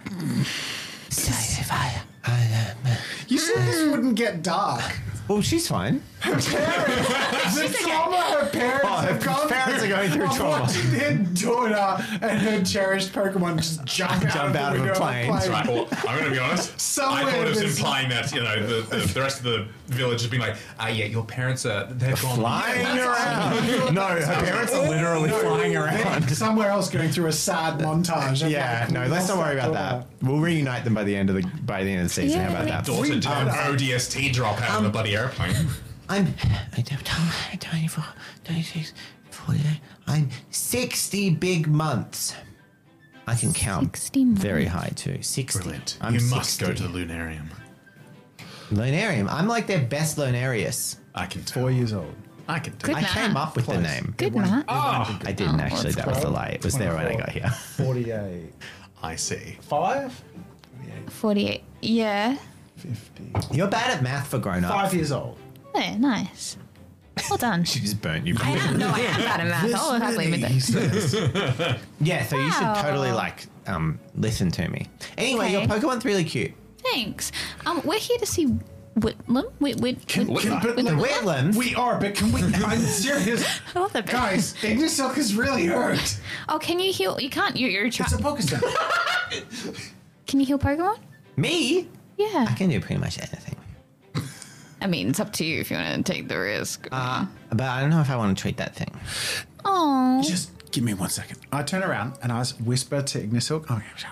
[SPEAKER 5] You said this wouldn't get dark.
[SPEAKER 1] Well, she's fine.
[SPEAKER 5] The trauma her parents have gone
[SPEAKER 1] parents are going through
[SPEAKER 5] of
[SPEAKER 1] trauma.
[SPEAKER 5] watching their daughter and her cherished Pokemon just jump out of the
[SPEAKER 1] plane.
[SPEAKER 5] window
[SPEAKER 2] Right, well, I'm going to be honest.
[SPEAKER 5] Somewhere
[SPEAKER 2] I thought it was
[SPEAKER 5] there's-
[SPEAKER 2] implying that, the rest of the village has been like, yeah, your parents they've gone
[SPEAKER 1] Flying around. No, her parents are literally flying around.
[SPEAKER 5] Somewhere else going through a sad montage. of,
[SPEAKER 1] Yeah, no, let's not worry about that. We'll reunite them by the end of the season.
[SPEAKER 4] Yeah.
[SPEAKER 1] How about that?
[SPEAKER 2] Daughter did an ODST drop out of the bloody airplane.
[SPEAKER 1] I'm 24, 26, 48. I'm 60 big months. I can count
[SPEAKER 4] 60 months.
[SPEAKER 1] very high too. 60.
[SPEAKER 2] Brilliant.
[SPEAKER 1] I'm
[SPEAKER 2] You
[SPEAKER 1] 60.
[SPEAKER 2] must go to the Lunarium.
[SPEAKER 1] Lunarium. I'm like their best Lunarius.
[SPEAKER 2] I can tell.
[SPEAKER 5] 4 years old.
[SPEAKER 2] I can tell.
[SPEAKER 4] Good
[SPEAKER 1] I came
[SPEAKER 4] math.
[SPEAKER 1] up with the name.
[SPEAKER 4] Good, Matt.
[SPEAKER 2] Oh,
[SPEAKER 1] I didn't actually. That was the lie. It was there when I got here.
[SPEAKER 5] 48.
[SPEAKER 2] I see.
[SPEAKER 5] 5?
[SPEAKER 4] 48. Yeah.
[SPEAKER 5] 50.
[SPEAKER 1] You're bad at math for grown-ups.
[SPEAKER 5] 5 years old.
[SPEAKER 4] Yeah, nice. Well done.
[SPEAKER 1] She just burnt you.
[SPEAKER 4] I am. No, I am bad at math. I'll happily admit
[SPEAKER 5] He
[SPEAKER 4] that.
[SPEAKER 5] says.
[SPEAKER 1] Yeah, so you should
[SPEAKER 4] Wow.
[SPEAKER 1] totally listen to me. Anyway,
[SPEAKER 4] Okay.
[SPEAKER 1] your Pokemon's really cute.
[SPEAKER 4] Thanks. We're here to see Whitlam?
[SPEAKER 1] The wetlands.
[SPEAKER 5] We are, but can we? I'm serious.
[SPEAKER 4] I love that bit.
[SPEAKER 5] Guys, Ignisilk is really hurt.
[SPEAKER 4] Oh, can you heal? You can't. You're
[SPEAKER 5] It's a Pokestop.
[SPEAKER 4] Can you heal Pokemon?
[SPEAKER 1] Me?
[SPEAKER 4] Yeah.
[SPEAKER 1] I can do pretty much anything.
[SPEAKER 4] I mean, it's up to you if you want to take the risk.
[SPEAKER 1] But I don't know if I want to treat that thing.
[SPEAKER 4] Oh.
[SPEAKER 5] Just give me 1 second. I turn around and I whisper to Ignisilk.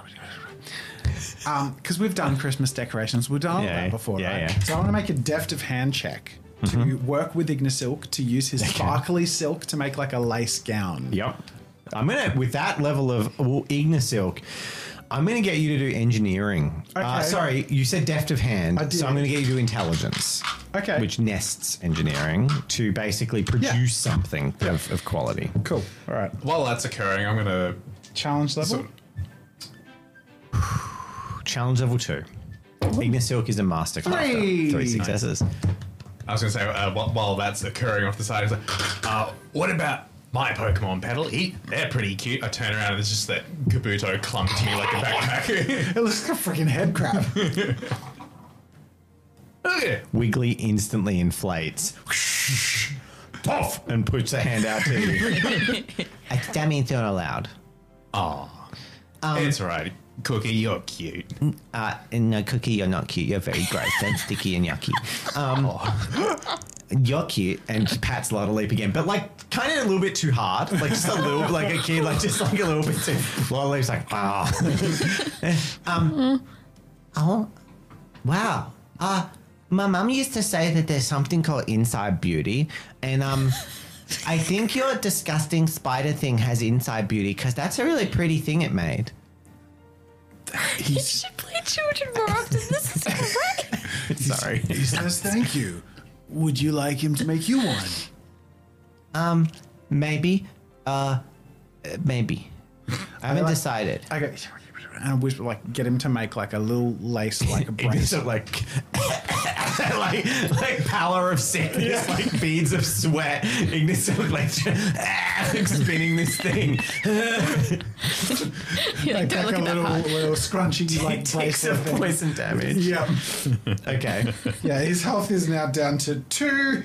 [SPEAKER 5] Because we've done Christmas decorations. We've done all that before,
[SPEAKER 1] yeah,
[SPEAKER 5] right?
[SPEAKER 1] yeah.
[SPEAKER 5] So I want to make a deft of hand check to work with Ignisilk to use his sparkly silk to make like a lace gown.
[SPEAKER 1] Yep. I'm going to, with that level of Ignisilk, I'm going to get you to do engineering.
[SPEAKER 5] Okay.
[SPEAKER 1] Sorry, you said deft of hand.
[SPEAKER 5] I did.
[SPEAKER 1] So I'm going to get you to do intelligence.
[SPEAKER 5] Okay.
[SPEAKER 1] Which nests engineering to basically produce something of quality.
[SPEAKER 5] Cool. All right.
[SPEAKER 2] While that's occurring, I'm going to.
[SPEAKER 5] Challenge level.
[SPEAKER 1] Challenge level 2. Ignisilk is a master crafter. 3 successes.
[SPEAKER 2] I was going to say, while that's occurring off the side, it's like, what about my Pokemon Petal? They're pretty cute. I turn around and there's just that Kabuto clung to me like a backpack.
[SPEAKER 5] It looks like a freaking head crab.
[SPEAKER 2] Look at it.
[SPEAKER 1] Wiggly instantly inflates. Puff! And puts a hand out to you. That means you're not allowed.
[SPEAKER 2] Oh, it's alright. Cookie, you're cute.
[SPEAKER 1] No, Cookie, you're not cute. You're very gross and sticky and yucky. You're cute, and she pats Lotta Leap again, but like kind of a little bit too hard, like just a little, like a kid, like just like a little bit too. Lotta Leap's like, oh, wow. My mum used to say that there's something called inside beauty, and I think your disgusting spider thing has inside beauty because that's a really pretty thing it made.
[SPEAKER 4] You should play children more often. This is great.
[SPEAKER 1] Sorry.
[SPEAKER 5] He says thank you. Would you like him to make you one?
[SPEAKER 1] Maybe. Maybe. I haven't decided.
[SPEAKER 5] I go, and I whisper, like, get him to make like a little lace, like a bracelet.
[SPEAKER 1] like pallor of sadness, like beads of sweat. Ignisilk like spinning this thing.
[SPEAKER 4] You're like, don't
[SPEAKER 5] Like
[SPEAKER 4] look
[SPEAKER 5] a
[SPEAKER 4] at that hard.
[SPEAKER 5] little scrunchy like
[SPEAKER 1] Takes
[SPEAKER 5] bracelet
[SPEAKER 1] of
[SPEAKER 5] thing.
[SPEAKER 1] poison damage.
[SPEAKER 5] Yep.
[SPEAKER 1] Okay.
[SPEAKER 5] Yeah, his health is now down to 2.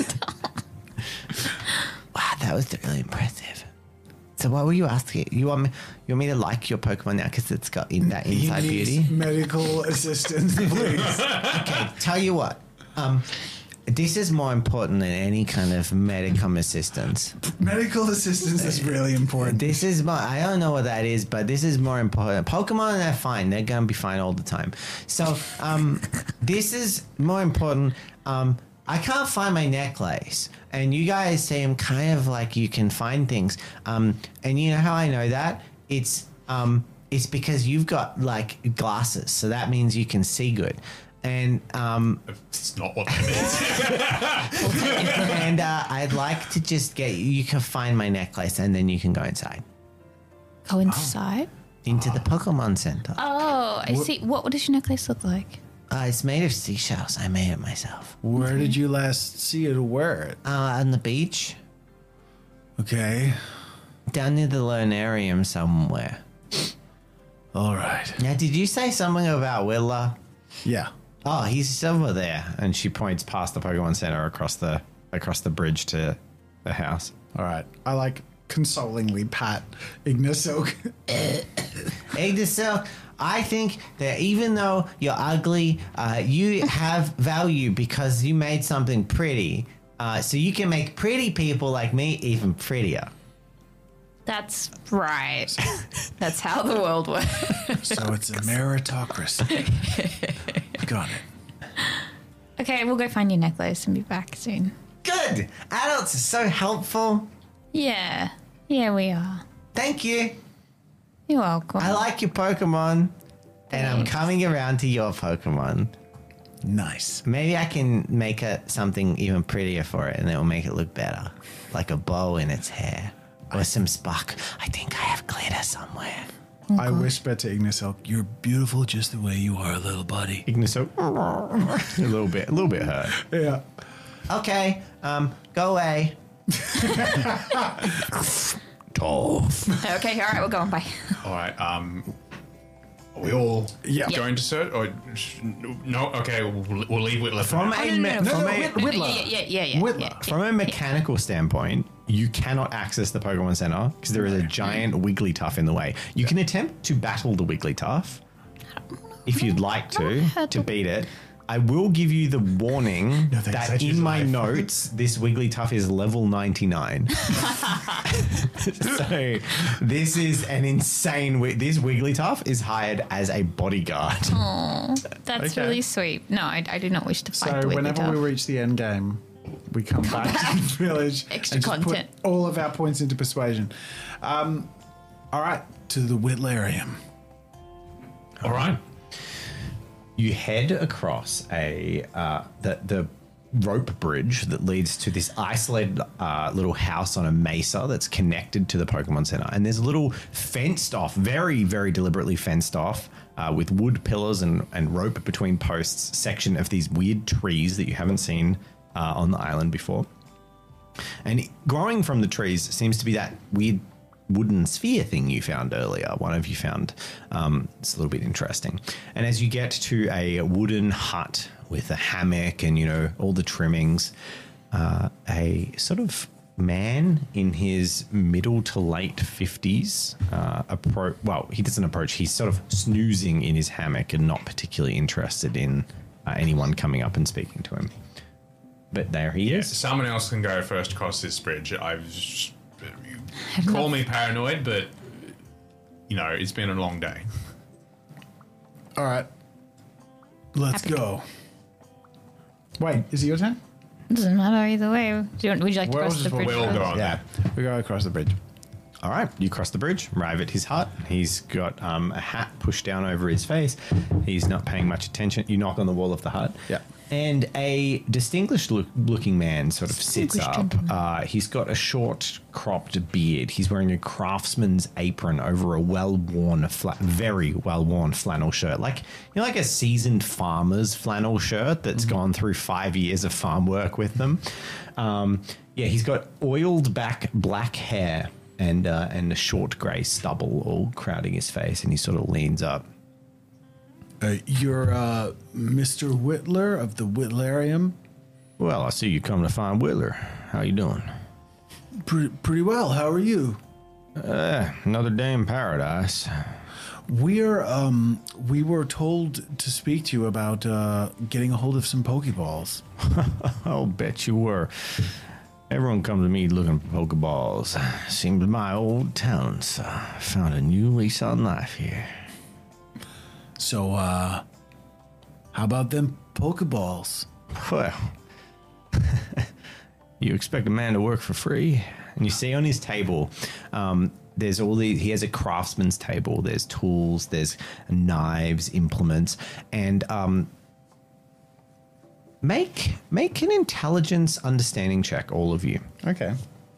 [SPEAKER 1] Wow, that was really impressive. So what were you asking? You want me to like your Pokemon now because it's got that inside
[SPEAKER 5] he needs
[SPEAKER 1] beauty?
[SPEAKER 5] medical assistance, please.
[SPEAKER 1] Okay, tell you what. This is more important than any kind of medical assistance.
[SPEAKER 5] Medical assistance is really important.
[SPEAKER 1] This is more, I don't know what that is, but this is more important. Pokemon, they're fine. They're going to be fine all the time. So, this is more important. I can't find my necklace. And you guys seem kind of like you can find things. And you know how I know that? It's because you've got like glasses. So that means you can see good. And
[SPEAKER 2] It's not what that means.
[SPEAKER 1] and I'd like to just get you can find my necklace and then you can go inside
[SPEAKER 4] Go inside.
[SPEAKER 1] into the Pokemon Center.
[SPEAKER 4] Oh, I see. What does your necklace look like?
[SPEAKER 1] It's made of seashells. I made it myself.
[SPEAKER 5] Where did you last see it or wear it?
[SPEAKER 1] On the beach,
[SPEAKER 5] Okay.
[SPEAKER 1] down near the Lunarium somewhere.
[SPEAKER 5] All right.
[SPEAKER 1] Now, did you say something about Willa?
[SPEAKER 5] Yeah.
[SPEAKER 1] Oh, he's over there. And she points past the Pokemon Center across the bridge to the house.
[SPEAKER 5] All right. I like consolingly pat Ignisilk.
[SPEAKER 1] Ignisilk, I think that even though you're ugly, you have value because you made something pretty. So you can make pretty people like me even prettier.
[SPEAKER 4] That's right. That's how the world works.
[SPEAKER 5] So it's a meritocracy. Got it.
[SPEAKER 4] Okay, we'll go find your necklace and be back soon.
[SPEAKER 1] Good! Adults are so helpful.
[SPEAKER 4] Yeah. Yeah, we are.
[SPEAKER 1] Thank you.
[SPEAKER 4] You're welcome.
[SPEAKER 1] I like your Pokemon. And I'm
[SPEAKER 4] Thanks.
[SPEAKER 1] coming around to your Pokemon.
[SPEAKER 5] Nice.
[SPEAKER 1] Maybe I can make something even prettier for it and it will make it look better. Like a bow in its hair. Or some spark. I think I have glitter somewhere.
[SPEAKER 5] I whisper to Ignisilk, you're beautiful just the way you are, little buddy.
[SPEAKER 1] Ignisilk. a little bit hurt.
[SPEAKER 5] Yeah.
[SPEAKER 1] Okay, go away.
[SPEAKER 6] Tough.
[SPEAKER 4] Okay, all right, we're going. Bye.
[SPEAKER 2] All right. Are we all
[SPEAKER 5] Yeah.
[SPEAKER 2] going to search? Or no? Okay, we'll leave Whittler for
[SPEAKER 1] From
[SPEAKER 2] now.
[SPEAKER 1] a me- from a-
[SPEAKER 5] Whittler.
[SPEAKER 4] Yeah.
[SPEAKER 5] Whittler.
[SPEAKER 1] From a mechanical standpoint, you cannot access the Pokemon Center because there is a giant Wigglytuff in the way. You can attempt to battle the Wigglytuff if you'd like to beat it. I will give you the warning
[SPEAKER 2] thanks, I
[SPEAKER 1] that
[SPEAKER 2] choose
[SPEAKER 1] in my
[SPEAKER 2] life.
[SPEAKER 1] notes, this Wigglytuff is level 99. So this is an insane. This Wigglytuff is hired as a bodyguard.
[SPEAKER 4] That's
[SPEAKER 5] Okay.
[SPEAKER 4] really sweet. No, I do not wish to fight
[SPEAKER 5] So
[SPEAKER 4] the
[SPEAKER 5] whenever we
[SPEAKER 4] Wigglytuff.
[SPEAKER 5] reach the end game, we come back to the village
[SPEAKER 4] Extra
[SPEAKER 5] and just
[SPEAKER 4] content.
[SPEAKER 5] put all of our points into persuasion. All right, to the Whittlerium.
[SPEAKER 2] All right.
[SPEAKER 1] You head across the rope bridge that leads to this isolated little house on a mesa that's connected to the Pokemon Center. And there's a little fenced off, very, very deliberately fenced off with wood pillars and rope between posts section of these weird trees that you haven't seen on the island before. And growing from the trees seems to be that weird wooden sphere thing you found earlier. One of you found. It's a little bit interesting. And as you get to a wooden hut with a hammock and, all the trimmings, a sort of man in his middle to late 50s he doesn't approach. He's sort of snoozing in his hammock and not particularly interested in anyone coming up and speaking to him. But there he is.
[SPEAKER 2] Someone else can go first across this bridge. Call me paranoid, but it's been a long day.
[SPEAKER 5] All right, let's
[SPEAKER 4] Happy.
[SPEAKER 5] go. Wait, is it your turn?
[SPEAKER 4] Doesn't matter either way. Would you like to
[SPEAKER 5] Well,
[SPEAKER 4] cross
[SPEAKER 5] just
[SPEAKER 4] the bridge?
[SPEAKER 2] We'll
[SPEAKER 4] first?
[SPEAKER 2] go on.
[SPEAKER 1] Yeah.
[SPEAKER 5] We go across the bridge.
[SPEAKER 1] All right, you cross the bridge, arrive at his hut. He's got a hat pushed down over his face. He's not paying much attention. You knock on the wall of the hut.
[SPEAKER 5] Yeah.
[SPEAKER 1] And a distinguished looking man sort of sits up. He's got a short cropped beard. He's wearing a craftsman's apron over a well-worn, very well-worn flannel shirt. Like a seasoned farmer's flannel shirt that's gone through 5 years of farm work with them. He's got oiled back black hair and a short grey stubble all crowding his face, and he sort of leans up.
[SPEAKER 5] You're Mr. Whittler of the Whittlerium.
[SPEAKER 1] Well, I see you come to find Whittler. How you doing?
[SPEAKER 5] Pretty well. How are you?
[SPEAKER 1] Another day in paradise.
[SPEAKER 5] We were told to speak to you about getting a hold of some Pokeballs.
[SPEAKER 1] I'll bet you were. Everyone comes to me looking for Pokeballs. Seems my old talents found a new lease on life here.
[SPEAKER 5] So, how about them Pokeballs?
[SPEAKER 1] Well, you expect a man to work for free? And you see on his table, there's he has a craftsman's table. There's tools, there's knives, implements, and make an intelligence understanding check, all of you.
[SPEAKER 5] Okay.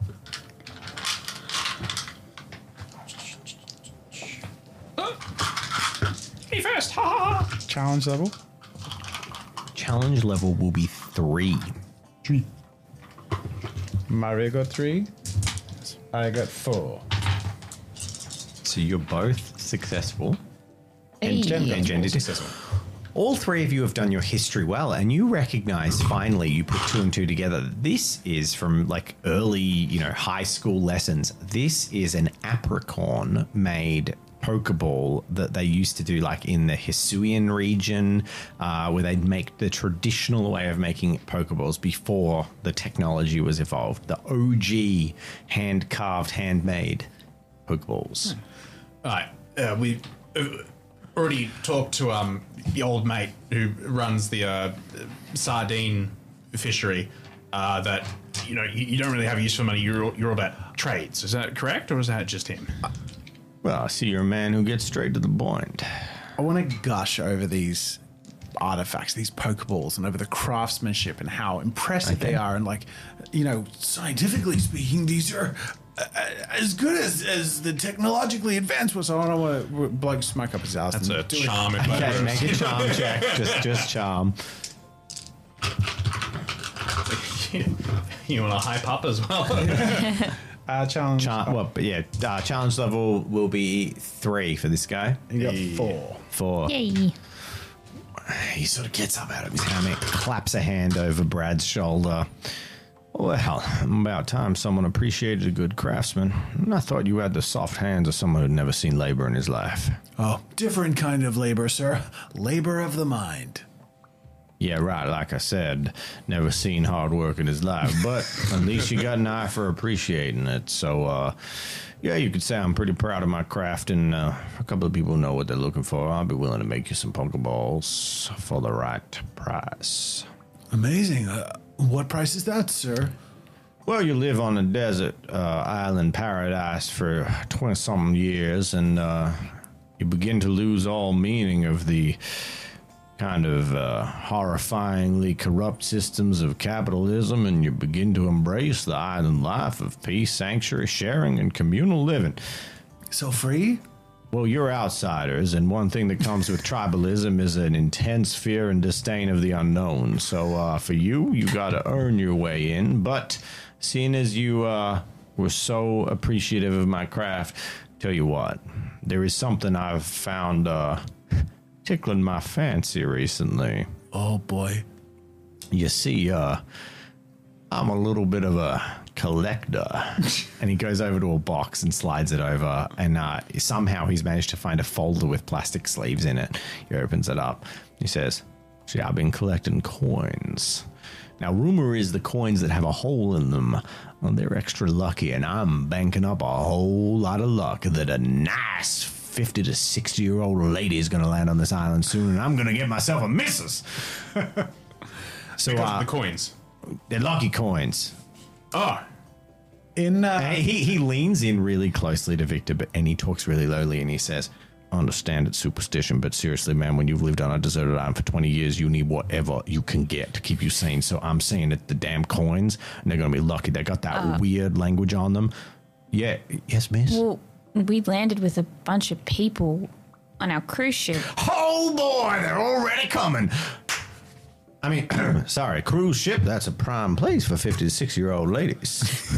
[SPEAKER 2] Me first. Ha ha ha.
[SPEAKER 5] Challenge level?
[SPEAKER 1] Challenge level will be 3.
[SPEAKER 5] 3. Mario got 3. I got 4.
[SPEAKER 1] So you're both successful.
[SPEAKER 4] Hey.
[SPEAKER 1] And Jen did successful. All three of you have done your history well, and you recognize finally, you put 2 and 2 together. This is from like early, high school lessons. This is an Apricorn made Pokeball that they used to do like in the Hisuian region, where they'd make the traditional way of making Pokeballs before the technology was evolved. The OG hand-carved, handmade Pokeballs.
[SPEAKER 2] All right. We already talked to the old mate who runs the sardine fishery. That you don't really have use for money. You're all about trades. Is that correct, or is that just him?
[SPEAKER 1] Well, I see you're a man who gets straight to the point.
[SPEAKER 5] I want to gush over these artifacts, these Pokeballs, and over the craftsmanship and how impressive they are. And scientifically speaking, these are as good as the technologically advanced ones. So I don't want to bloke smoke up his ass.
[SPEAKER 2] That's
[SPEAKER 5] and
[SPEAKER 2] a
[SPEAKER 5] do it.
[SPEAKER 2] charm.
[SPEAKER 1] Okay, make a charm check. Just charm.
[SPEAKER 2] You want to hype up as well?
[SPEAKER 3] Challenge.
[SPEAKER 1] Challenge level will be 3 for this guy.
[SPEAKER 3] You got 4.
[SPEAKER 1] 4.
[SPEAKER 4] Yay.
[SPEAKER 1] He sort of gets up out of his hammock, claps a hand over Brad's shoulder. Well, about time someone appreciated a good craftsman. I thought you had the soft hands of someone who'd never seen labor in his life.
[SPEAKER 5] Oh, different kind of labor, sir. Labor of the mind.
[SPEAKER 1] Yeah, right, like I said, never seen hard work in his life, but at least you got an eye for appreciating it. So, yeah, you could say I'm pretty proud of my craft, and a couple of people know what they're looking for. I'll be willing to make you some Pokeballs for the right price.
[SPEAKER 5] Amazing. What price is that, sir?
[SPEAKER 1] Well, you live on a desert island paradise for 20-something years, and you begin to lose all meaning of the kind of horrifyingly corrupt systems of capitalism, and you begin to embrace the island life of peace, sanctuary, sharing, and communal living.
[SPEAKER 5] So free?
[SPEAKER 1] Well, you're outsiders, and one thing that comes with tribalism is an intense fear and disdain of the unknown. So for you got to earn your way in. But seeing as you were so appreciative of my craft, tell you what, there is something I've found tickling my fancy recently.
[SPEAKER 5] Oh, boy.
[SPEAKER 1] You see, I'm a little bit of a collector. And he goes over to a box and slides it over, and somehow he's managed to find a folder with plastic sleeves in it. He opens it up. He says, see, I've been collecting coins. Now, rumor is the coins that have a hole in them, well, they're extra lucky, and I'm banking up a whole lot of luck that a nice 50 to 60-year-old lady is going to land on this island soon, and I'm going to get myself a missus. So
[SPEAKER 2] Because of the coins.
[SPEAKER 1] they're lucky coins.
[SPEAKER 2] Oh,
[SPEAKER 3] In
[SPEAKER 1] He leans in really closely to Victor, and he talks really lowly, and he says, I understand it's superstition, but seriously, man, when you've lived on a deserted island for 20 years, you need whatever you can get to keep you sane. So I'm saying that the damn coins, and they're going to be lucky. They got that weird language on them. Yeah. Yes, miss?
[SPEAKER 4] Well, we landed with a bunch of people on our cruise ship.
[SPEAKER 1] Oh, boy, they're already coming. I mean, sorry, cruise ship, that's a prime place for 50 to 60-year-old ladies.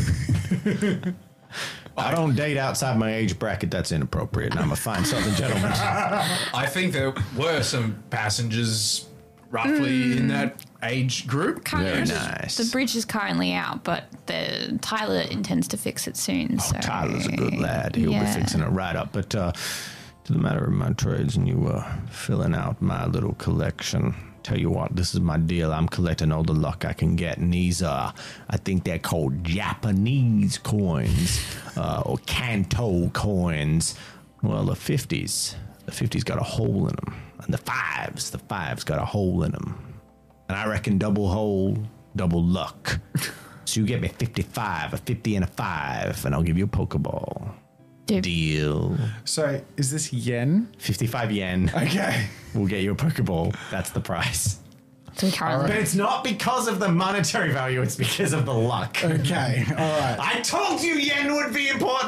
[SPEAKER 1] I don't date outside my age bracket. That's inappropriate, and I'm a fine Southern gentleman.
[SPEAKER 2] I think there were some passengers roughly in that age group.
[SPEAKER 1] Very nice.
[SPEAKER 4] The bridge is currently out, but Tyler intends to fix it soon. So
[SPEAKER 1] Tyler's a good lad. He'll be fixing it right up. But to the matter of my trades and you filling out my little collection, tell you what, this is my deal. I'm collecting all the luck I can get. And these I think they're called Japanese coins or Kanto coins. Well, the 50s got a hole in them. And the fives got a hole in them. And I reckon double hole, double luck. So you get me 55, a 50 and a 5, and I'll give you a Pokeball. Deal.
[SPEAKER 3] so is this yen?
[SPEAKER 1] 55 yen.
[SPEAKER 3] Okay.
[SPEAKER 1] We'll get you a Pokeball. That's the price.
[SPEAKER 4] So we currently
[SPEAKER 1] But it's not because of the monetary value, it's because of the luck.
[SPEAKER 3] Okay. All right.
[SPEAKER 1] I told you yen would be important.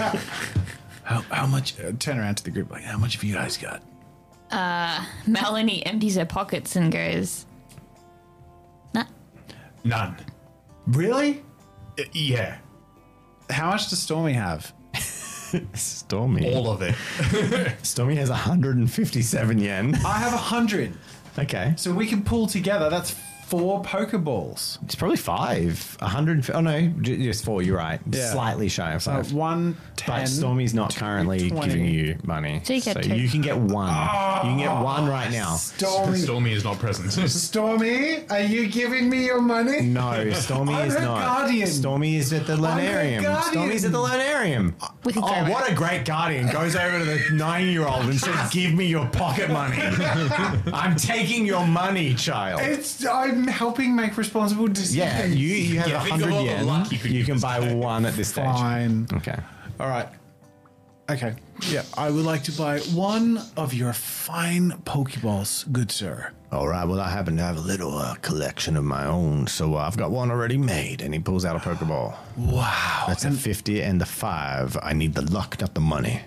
[SPEAKER 5] How much? Turn around to the group. Like, how much have you guys got?
[SPEAKER 4] Melanie empties her pockets and goes, nah.
[SPEAKER 2] None.
[SPEAKER 3] Really?
[SPEAKER 2] Yeah,
[SPEAKER 3] How much does Stormy have?
[SPEAKER 1] Stormy.
[SPEAKER 2] all of it.
[SPEAKER 1] Stormy has 157 yen.
[SPEAKER 3] I have 100.
[SPEAKER 1] Okay.
[SPEAKER 3] So we can pull together. That's 4 Pokeballs.
[SPEAKER 1] It's probably 5. 100. Oh, no. Just 4. You're right.
[SPEAKER 3] Yeah.
[SPEAKER 1] Slightly shy of 5.
[SPEAKER 3] 1, 10.
[SPEAKER 1] But Stormy's not currently
[SPEAKER 3] 20.
[SPEAKER 1] giving you money.
[SPEAKER 4] So you get two.
[SPEAKER 1] you can get 1. You can get 1 right now.
[SPEAKER 3] Stormy.
[SPEAKER 2] Stormy is not present.
[SPEAKER 3] Stormy, are you giving me your money?
[SPEAKER 1] No, Stormy
[SPEAKER 3] I'm
[SPEAKER 1] is
[SPEAKER 3] her
[SPEAKER 1] not.
[SPEAKER 3] guardian.
[SPEAKER 1] Stormy is at the
[SPEAKER 3] her
[SPEAKER 1] Lunarium.
[SPEAKER 3] guardian.
[SPEAKER 1] Stormy's at the Lunarium.
[SPEAKER 4] We can
[SPEAKER 1] Oh,
[SPEAKER 4] go
[SPEAKER 1] what a great guardian. Goes over to the 9-year-old and says, give me your pocket money. I'm taking your money, child.
[SPEAKER 3] I'm helping make responsible decisions.
[SPEAKER 1] Yeah, you have
[SPEAKER 2] Yeah, think of
[SPEAKER 1] 100
[SPEAKER 2] all the
[SPEAKER 1] yen.
[SPEAKER 2] luck you could
[SPEAKER 1] You can
[SPEAKER 2] use.
[SPEAKER 1] buy 1 at this stage.
[SPEAKER 3] Fine.
[SPEAKER 1] Okay.
[SPEAKER 3] All right. Okay.
[SPEAKER 5] Yeah, I would like to buy 1 of your fine Pokeballs, good sir.
[SPEAKER 1] All right, well, I happen to have a little collection of my own, so I've got 1 already made. And he pulls out a Pokeball.
[SPEAKER 5] Wow.
[SPEAKER 1] That's a 50 and the 5. I need the luck, not the money.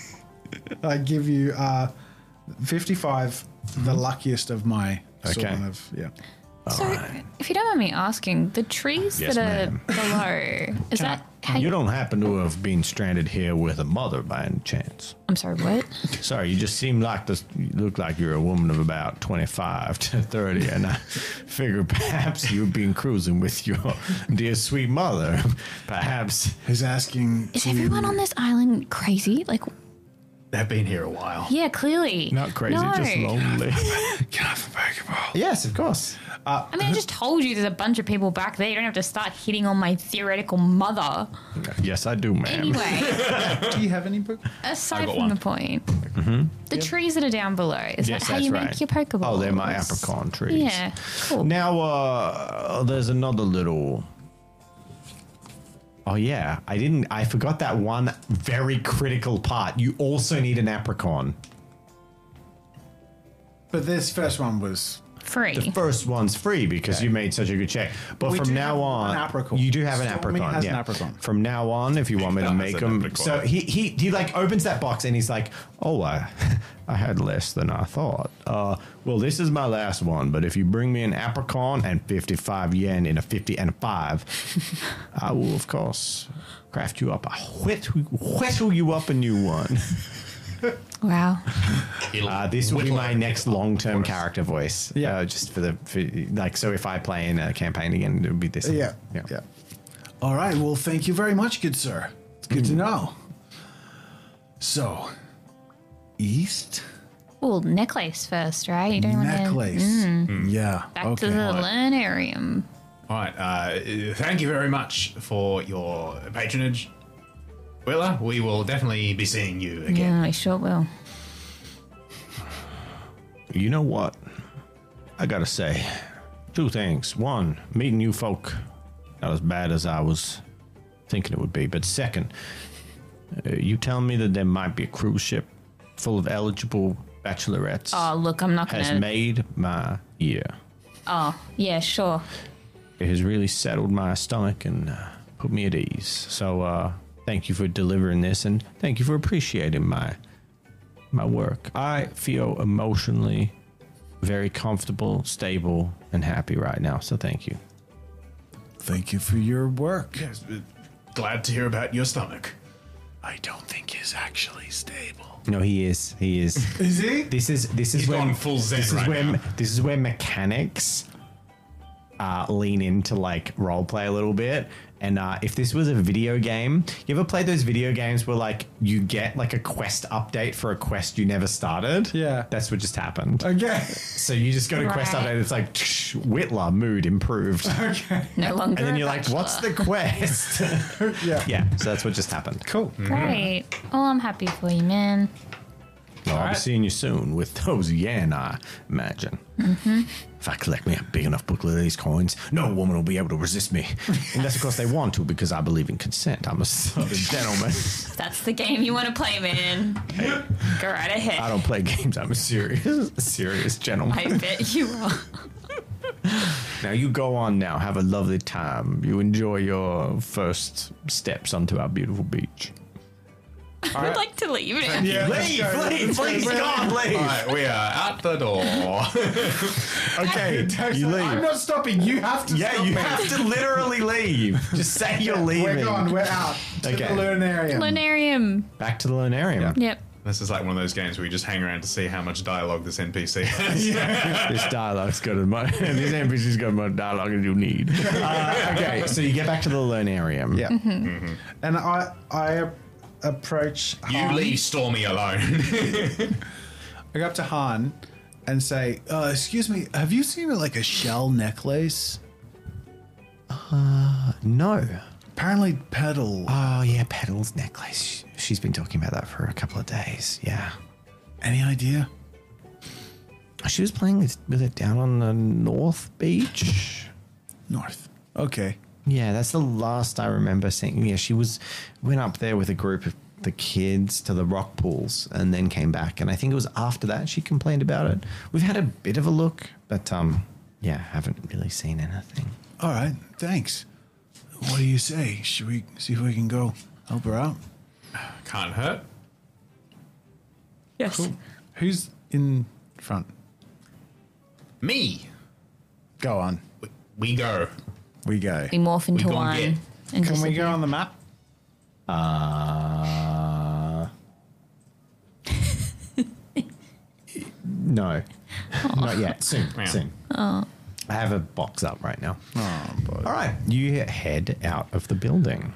[SPEAKER 3] I give you 55, the luckiest of my sort
[SPEAKER 1] Okay.
[SPEAKER 3] of, yeah.
[SPEAKER 4] So, if you don't mind me asking, the trees
[SPEAKER 1] Yes,
[SPEAKER 4] that are
[SPEAKER 1] ma'am.
[SPEAKER 4] below, is that
[SPEAKER 1] You don't happen to have been stranded here with a mother by any chance?
[SPEAKER 4] I'm sorry, what?
[SPEAKER 1] Sorry, you just seem like this. You look like you're a woman of about 25 to 30, and I figured perhaps you've been cruising with your dear sweet mother. Perhaps.
[SPEAKER 5] He's asking.
[SPEAKER 4] Is everyone on this island crazy? Like,
[SPEAKER 2] They've been here a while.
[SPEAKER 4] yeah, clearly.
[SPEAKER 1] Not crazy,
[SPEAKER 4] No.
[SPEAKER 1] just lonely.
[SPEAKER 5] Can I have a Pokeball?
[SPEAKER 1] Yes, of course.
[SPEAKER 4] I mean, I just told you there's a bunch of people back there. You don't have to start hitting on my theoretical mother.
[SPEAKER 1] Yes, I do, ma'am.
[SPEAKER 4] Anyway,
[SPEAKER 5] Do you have any Pokemon?
[SPEAKER 4] aside
[SPEAKER 2] got
[SPEAKER 4] from
[SPEAKER 2] one.
[SPEAKER 4] the point, the trees that are down below, is
[SPEAKER 1] Yes,
[SPEAKER 4] that how
[SPEAKER 1] that's
[SPEAKER 4] you
[SPEAKER 1] right.
[SPEAKER 4] make your Pokeballs?
[SPEAKER 1] Oh, they're my apricot trees.
[SPEAKER 4] Yeah, cool.
[SPEAKER 1] Now, there's another little. Oh yeah, I forgot that one very critical part. You also need an apricot.
[SPEAKER 5] But this first one was.
[SPEAKER 4] Free.
[SPEAKER 1] The first one's free because you made such a good check. But
[SPEAKER 5] We
[SPEAKER 1] from
[SPEAKER 5] do
[SPEAKER 1] now
[SPEAKER 5] have
[SPEAKER 1] on,
[SPEAKER 5] an apricot.
[SPEAKER 1] you do have an
[SPEAKER 5] Stormy
[SPEAKER 1] apricot.
[SPEAKER 5] has
[SPEAKER 1] yeah.
[SPEAKER 5] an apricot.
[SPEAKER 1] From now on, if you want me to
[SPEAKER 2] Has
[SPEAKER 1] make
[SPEAKER 2] an
[SPEAKER 1] them,
[SPEAKER 2] apricot.
[SPEAKER 1] so he like opens that box and he's like, "Oh, I had less than I thought. Well, this is my last one. But if you bring me an apricot and 55 yen in a 50 and a 5, I will of course craft you up. I whittle you up a new one.
[SPEAKER 4] Wow.
[SPEAKER 1] This will be
[SPEAKER 2] Whittle
[SPEAKER 1] my
[SPEAKER 2] it.
[SPEAKER 1] next long-term character voice.
[SPEAKER 5] Yeah.
[SPEAKER 1] Just for like, so if I play in a campaign again, it would be this.
[SPEAKER 5] Yeah. All right. Well, thank you very much, good sir. It's good to know. So, east
[SPEAKER 4] Well, necklace first, right? You don't want to
[SPEAKER 5] necklace. Yeah.
[SPEAKER 4] back
[SPEAKER 5] okay.
[SPEAKER 4] to the learnarium.
[SPEAKER 2] All right. Thank you very much for your patronage. Willa, we will definitely be seeing you again.
[SPEAKER 4] Yeah, I sure will.
[SPEAKER 1] You know what? I gotta say, two things. One, meeting you folk, not as bad as I was thinking it would be. But second, you tell me that there might be a cruise ship full of eligible bachelorettes
[SPEAKER 4] Oh, look, I'm not
[SPEAKER 1] has
[SPEAKER 4] gonna.
[SPEAKER 1] made my year.
[SPEAKER 4] Oh, yeah, sure.
[SPEAKER 1] It has really settled my stomach and put me at ease. So thank you for delivering this, and thank you for appreciating my work. I feel emotionally very comfortable, stable, and happy right now. So thank you.
[SPEAKER 5] Thank you for your work.
[SPEAKER 2] Yes, glad to hear about your stomach.
[SPEAKER 5] I don't think he's actually stable.
[SPEAKER 1] No, he is. He is.
[SPEAKER 5] Is he?
[SPEAKER 1] This is
[SPEAKER 2] He's
[SPEAKER 1] when
[SPEAKER 2] gone full zen
[SPEAKER 1] this is
[SPEAKER 2] right
[SPEAKER 1] when
[SPEAKER 2] now.
[SPEAKER 1] this is where mechanics lean into like role play a little bit. And if this was a video game, you ever played those video games where like you get like a quest update for a quest you never started?
[SPEAKER 5] Yeah.
[SPEAKER 1] That's what just happened.
[SPEAKER 5] Okay.
[SPEAKER 1] So you just got a quest
[SPEAKER 4] Right.
[SPEAKER 1] update. It's like Whitler mood improved,
[SPEAKER 4] No longer.
[SPEAKER 1] and then
[SPEAKER 4] a
[SPEAKER 1] you're like, "What's
[SPEAKER 4] bachelor.
[SPEAKER 1] the quest?"
[SPEAKER 5] Yeah.
[SPEAKER 1] Yeah. So that's what just happened.
[SPEAKER 5] Cool.
[SPEAKER 4] Great. Oh, I'm happy for you, man.
[SPEAKER 1] Well, I'll be
[SPEAKER 2] right.
[SPEAKER 1] seeing you soon with those yen, I imagine. Mm-hmm. If I collect me a big enough booklet of these coins, no woman will be able to resist me. Unless, of course, they want to, because I believe in consent. I'm a southern gentleman.
[SPEAKER 4] That's the game you want to play, man. Go right ahead.
[SPEAKER 1] I don't play games. I'm a serious gentleman.
[SPEAKER 4] I bet you are.
[SPEAKER 1] Now, you go on now. Have a lovely time. You enjoy your first steps onto our beautiful beach.
[SPEAKER 4] I would like to leave it.
[SPEAKER 5] Yeah.
[SPEAKER 1] Leave, please, God, leave.
[SPEAKER 2] All right, we are out the door.
[SPEAKER 1] Okay, you leave.
[SPEAKER 5] I'm not stopping. You have to
[SPEAKER 1] Yeah,
[SPEAKER 5] stop
[SPEAKER 1] you
[SPEAKER 5] me.
[SPEAKER 1] have to literally leave. Just say you're leaving.
[SPEAKER 5] We're gone. We're out. To
[SPEAKER 1] Okay.
[SPEAKER 5] the Lunarium.
[SPEAKER 4] Lunarium.
[SPEAKER 1] Back to the Lunarium.
[SPEAKER 4] Yep.
[SPEAKER 2] This is like one of those games where you just hang around to see how much dialogue this NPC has.
[SPEAKER 1] This dialogue's got as much. This NPC's got as much dialogue as you need. Okay, so you get back to the Lunarium.
[SPEAKER 5] Yeah. And I approach
[SPEAKER 2] You
[SPEAKER 5] Han.
[SPEAKER 2] leave Stormy alone.
[SPEAKER 5] I go up to Han and say, excuse me, have you seen like a shell necklace?
[SPEAKER 1] No.
[SPEAKER 5] Apparently Petal.
[SPEAKER 1] Oh yeah, Petal's necklace. She's been talking about that for a couple of days. Yeah.
[SPEAKER 5] Any idea?
[SPEAKER 1] She was playing with it down on the North Beach.
[SPEAKER 5] North. Okay.
[SPEAKER 1] Yeah, that's the last I remember seeing. Yeah, she went up there with a group of the kids to the rock pools and then came back. And I think it was after that she complained about it. We've had a bit of a look, but yeah, haven't really seen anything.
[SPEAKER 5] All right. Thanks. What do you say? Should we see if we can go help her out?
[SPEAKER 2] Can't hurt.
[SPEAKER 4] Yes.
[SPEAKER 5] Who's in front?
[SPEAKER 2] Me.
[SPEAKER 5] Go on.
[SPEAKER 2] We go.
[SPEAKER 5] We go.
[SPEAKER 4] We morph into
[SPEAKER 2] gonna
[SPEAKER 4] one.
[SPEAKER 2] get-
[SPEAKER 4] And
[SPEAKER 5] Can we
[SPEAKER 4] disappear.
[SPEAKER 5] go on the map?
[SPEAKER 1] No, not yet. Soon, soon. I have a box up right now. All right, you head out of the building.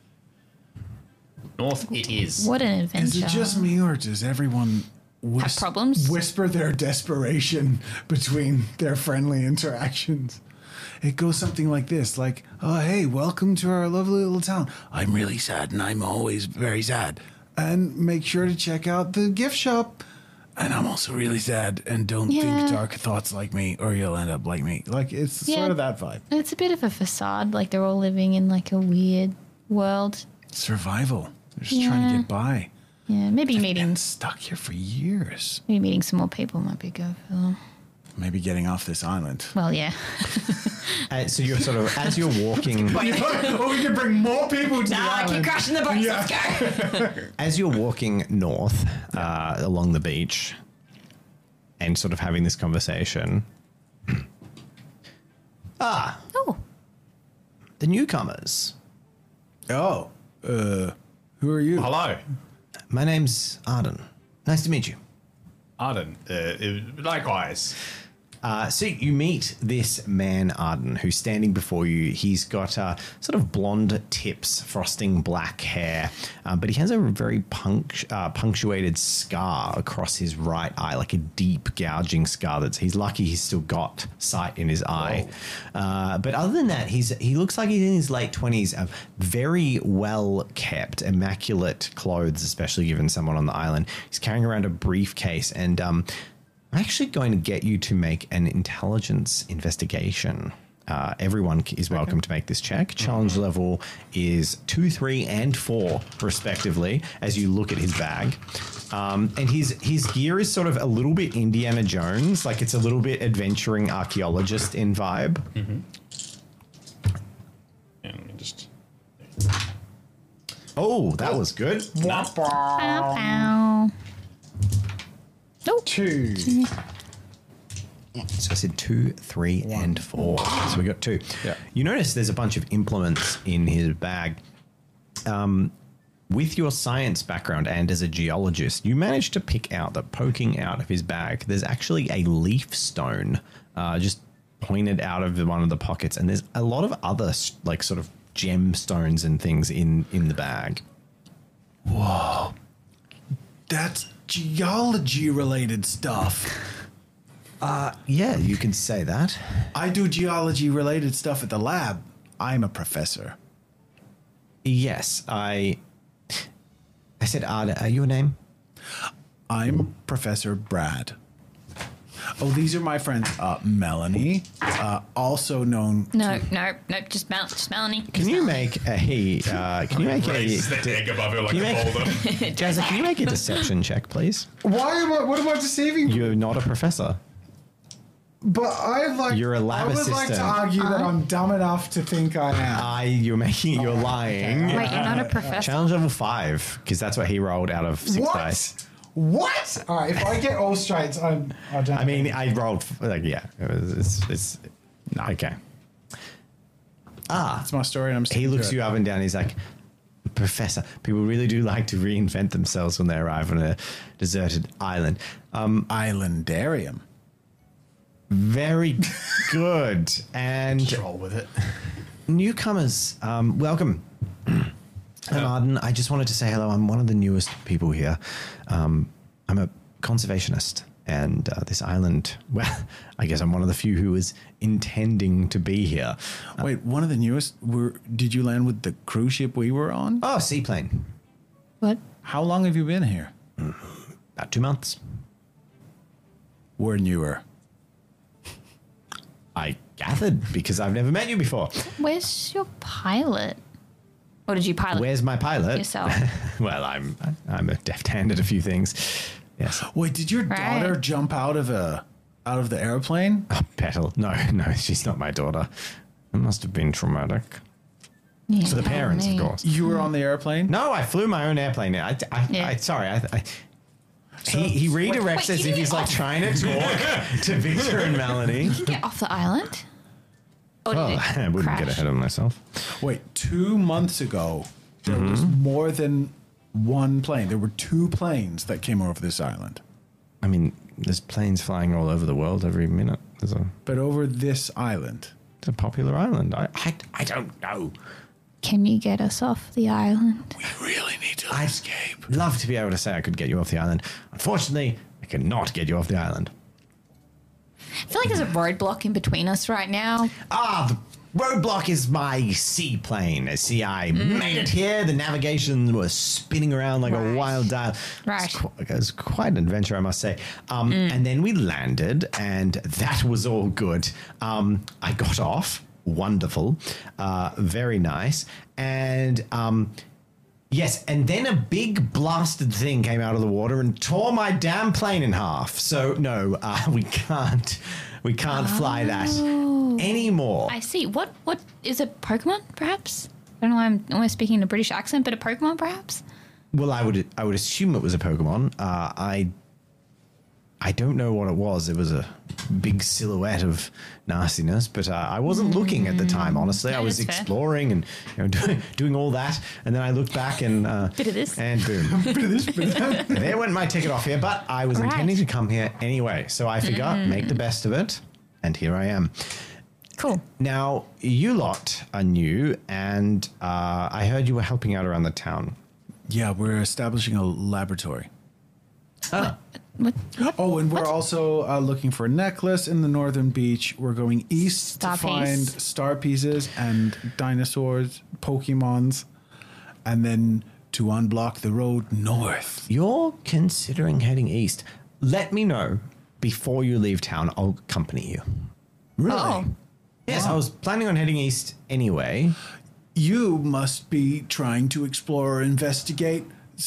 [SPEAKER 2] North it is.
[SPEAKER 4] What an adventure.
[SPEAKER 5] Is it just me, or does everyone
[SPEAKER 4] Have problems?
[SPEAKER 5] whisper their desperation between their friendly interactions? It goes something like this, like, oh, hey, welcome to our lovely little town. I'm really sad, and I'm always very sad. And make sure to check out the gift shop. And I'm also really sad, and don't
[SPEAKER 4] Yeah.
[SPEAKER 5] think dark thoughts like me, or you'll end up like me. Like, it's
[SPEAKER 4] Yeah.
[SPEAKER 5] sort of that vibe.
[SPEAKER 4] It's a bit of a facade, like they're all living in like a weird world.
[SPEAKER 5] Survival. They're just trying to get by.
[SPEAKER 4] Yeah, maybe
[SPEAKER 5] Been
[SPEAKER 4] meeting
[SPEAKER 5] stuck here for years.
[SPEAKER 4] some more people might be good for them.
[SPEAKER 5] Maybe getting off this island.
[SPEAKER 4] Well, yeah.
[SPEAKER 1] So you're sort of, as you're walking,
[SPEAKER 5] Oh, we can bring more people to the island.
[SPEAKER 4] crashing the boats. Let's go.
[SPEAKER 1] as you're walking north along the beach and sort of having this conversation.
[SPEAKER 4] Oh,
[SPEAKER 1] The newcomers.
[SPEAKER 5] Oh, who are you?
[SPEAKER 2] Hello,
[SPEAKER 1] My name's Arden. Nice to meet you.
[SPEAKER 2] Arden. Likewise.
[SPEAKER 1] So you meet this man, Arden, who's standing before you. He's got sort of blonde tips, frosting black hair, but he has a very punctuated scar across his right eye, like a deep gouging scar. He's lucky he's still got sight in his eye. But other than that, he looks like he's in his late 20s. Very well kept, immaculate clothes, especially given someone on the island. He's carrying around a briefcase and I'm actually going to get you to make an intelligence investigation. Everyone is welcome to make this check. Challenge level is 2, 3, and 4, respectively, as you look at his bag. And his gear is sort of a little bit Indiana Jones, like it's a little bit adventuring archaeologist in vibe.
[SPEAKER 2] And let me just.
[SPEAKER 1] Oh, that was good.
[SPEAKER 4] Pow, pow. Oh,
[SPEAKER 5] 2.
[SPEAKER 1] So I said 2, 3, and 4. So we got 2.
[SPEAKER 5] Yeah.
[SPEAKER 1] You notice there's a bunch of implements in his bag. With your science background and as a geologist, you managed to pick out that poking out of his bag, there's actually a leaf stone just pointed out of one of the pockets. And there's a lot of other like sort of gemstones and things in the bag.
[SPEAKER 5] Whoa. That's geology-related stuff.
[SPEAKER 1] Yeah, you can say that.
[SPEAKER 5] I do geology-related stuff at the lab. I'm a professor.
[SPEAKER 1] Yes, I said, are your name?
[SPEAKER 5] I'm Professor Brad. Oh, these are my friends. Melanie, also known.
[SPEAKER 4] no, just Melanie.
[SPEAKER 1] Can you make a
[SPEAKER 2] Raise the egg above her like
[SPEAKER 1] you
[SPEAKER 2] a
[SPEAKER 1] make-
[SPEAKER 2] boulder.
[SPEAKER 1] Jazza, can you make a deception check, please?
[SPEAKER 5] Why am I? What am I deceiving?
[SPEAKER 1] You're not a professor.
[SPEAKER 5] But I like.
[SPEAKER 1] You're a lab
[SPEAKER 5] I would like to
[SPEAKER 1] assistant.
[SPEAKER 5] argue that I'm dumb enough to think I am.
[SPEAKER 1] You're lying.
[SPEAKER 4] Wait, you're not a professor.
[SPEAKER 1] Challenge level 5, because that's what he rolled out of 6
[SPEAKER 5] What?
[SPEAKER 1] dice.
[SPEAKER 5] What? All right. If I get all straights, I don't.
[SPEAKER 1] I mean, I rolled it's okay.
[SPEAKER 5] that's my story, and I'm.
[SPEAKER 1] He
[SPEAKER 5] sticking
[SPEAKER 1] looks
[SPEAKER 5] to
[SPEAKER 1] you
[SPEAKER 5] it.
[SPEAKER 1] up and down. He's like, Professor, people really do like to reinvent themselves when they arrive on a deserted island.
[SPEAKER 5] Islandarium.
[SPEAKER 1] Very good. And
[SPEAKER 2] Roll with it.
[SPEAKER 1] newcomers, welcome. I'm Arden. I just wanted to say hello. I'm one of the newest people here. I'm a conservationist, and this island, well, I guess I'm one of the few who is intending to be here.
[SPEAKER 5] Wait, one of the newest. Did you land with the cruise ship we were on?
[SPEAKER 1] Oh, seaplane.
[SPEAKER 4] What?
[SPEAKER 5] How long have you been here?
[SPEAKER 1] About 2 months.
[SPEAKER 5] We're newer.
[SPEAKER 1] I gathered because I've never met you before.
[SPEAKER 4] Where's your pilot? Or did you pilot
[SPEAKER 1] Where's my pilot?
[SPEAKER 4] yourself?
[SPEAKER 1] Well, I'm a deft hand at a few things. Yes.
[SPEAKER 5] Wait, did your
[SPEAKER 4] Right.
[SPEAKER 5] daughter jump out of the airplane?
[SPEAKER 1] Oh, Petal. No, she's not my daughter. It must have been traumatic.
[SPEAKER 4] Yeah,
[SPEAKER 1] For the parents, of
[SPEAKER 4] me.
[SPEAKER 1] course.
[SPEAKER 5] You were on the airplane?
[SPEAKER 1] No, I flew my own airplane. He redirects
[SPEAKER 4] Wait,
[SPEAKER 1] as
[SPEAKER 4] you
[SPEAKER 1] if he's
[SPEAKER 4] didn't-
[SPEAKER 1] like trying to talk to Victor and Melanie.
[SPEAKER 4] Get off the island? Or did
[SPEAKER 1] Oh,
[SPEAKER 4] it
[SPEAKER 1] I wouldn't
[SPEAKER 4] crash?
[SPEAKER 1] get ahead of myself.
[SPEAKER 5] Wait, 2 months ago, there was more than one plane. There were 2 planes that came over this island.
[SPEAKER 1] I mean, there's planes flying all over the world every minute.
[SPEAKER 5] But over this island.
[SPEAKER 1] It's a popular island. I don't know.
[SPEAKER 4] Can you get us off the island?
[SPEAKER 5] We really need to escape.
[SPEAKER 1] I'd love to be able to say I could get you off the island. Unfortunately, I cannot get you off the island.
[SPEAKER 4] I feel like there's a roadblock in between us right now.
[SPEAKER 1] The roadblock is my seaplane. See, I made it here. The navigation was spinning around like a wild dial.
[SPEAKER 4] Right.
[SPEAKER 1] It was quite an adventure, I must say. And then we landed, and that was all good. I got off. Wonderful. Very nice. And yes, and then a big blasted thing came out of the water and tore my damn plane in half. So no, we can't fly that anymore.
[SPEAKER 4] I see. What is it? Pokemon, perhaps? I don't know why I'm almost speaking in a British accent, but a Pokemon, perhaps?
[SPEAKER 1] Well, I would assume it was a Pokemon. I don't know what it was. It was a big silhouette of nastiness, but I wasn't looking at the time. Honestly, I was
[SPEAKER 4] that's fair.
[SPEAKER 1] exploring and doing all that, and then I looked back and
[SPEAKER 4] Bit of this.
[SPEAKER 1] and boom,
[SPEAKER 5] Bit of this, bit of that.
[SPEAKER 1] there went my ticket off here. But I was
[SPEAKER 4] Right.
[SPEAKER 1] intending to come here anyway, so I figure make the best of it, and here I am.
[SPEAKER 4] Cool.
[SPEAKER 1] Now you lot are new, and I heard you were helping out around the town.
[SPEAKER 5] Yeah, we're establishing a laboratory.
[SPEAKER 1] Ah.
[SPEAKER 4] What?
[SPEAKER 5] Oh, and we're also looking for a necklace in the northern beach. We're going east
[SPEAKER 4] Star
[SPEAKER 5] to find
[SPEAKER 4] piece.
[SPEAKER 5] star pieces and dinosaurs, Pokemons, and then to unblock the road north.
[SPEAKER 1] You're considering heading east. Let me know before you leave town. I'll accompany you.
[SPEAKER 5] Really?
[SPEAKER 4] Oh.
[SPEAKER 1] Yes, I was planning on heading east anyway.
[SPEAKER 5] You must be trying to explore or investigate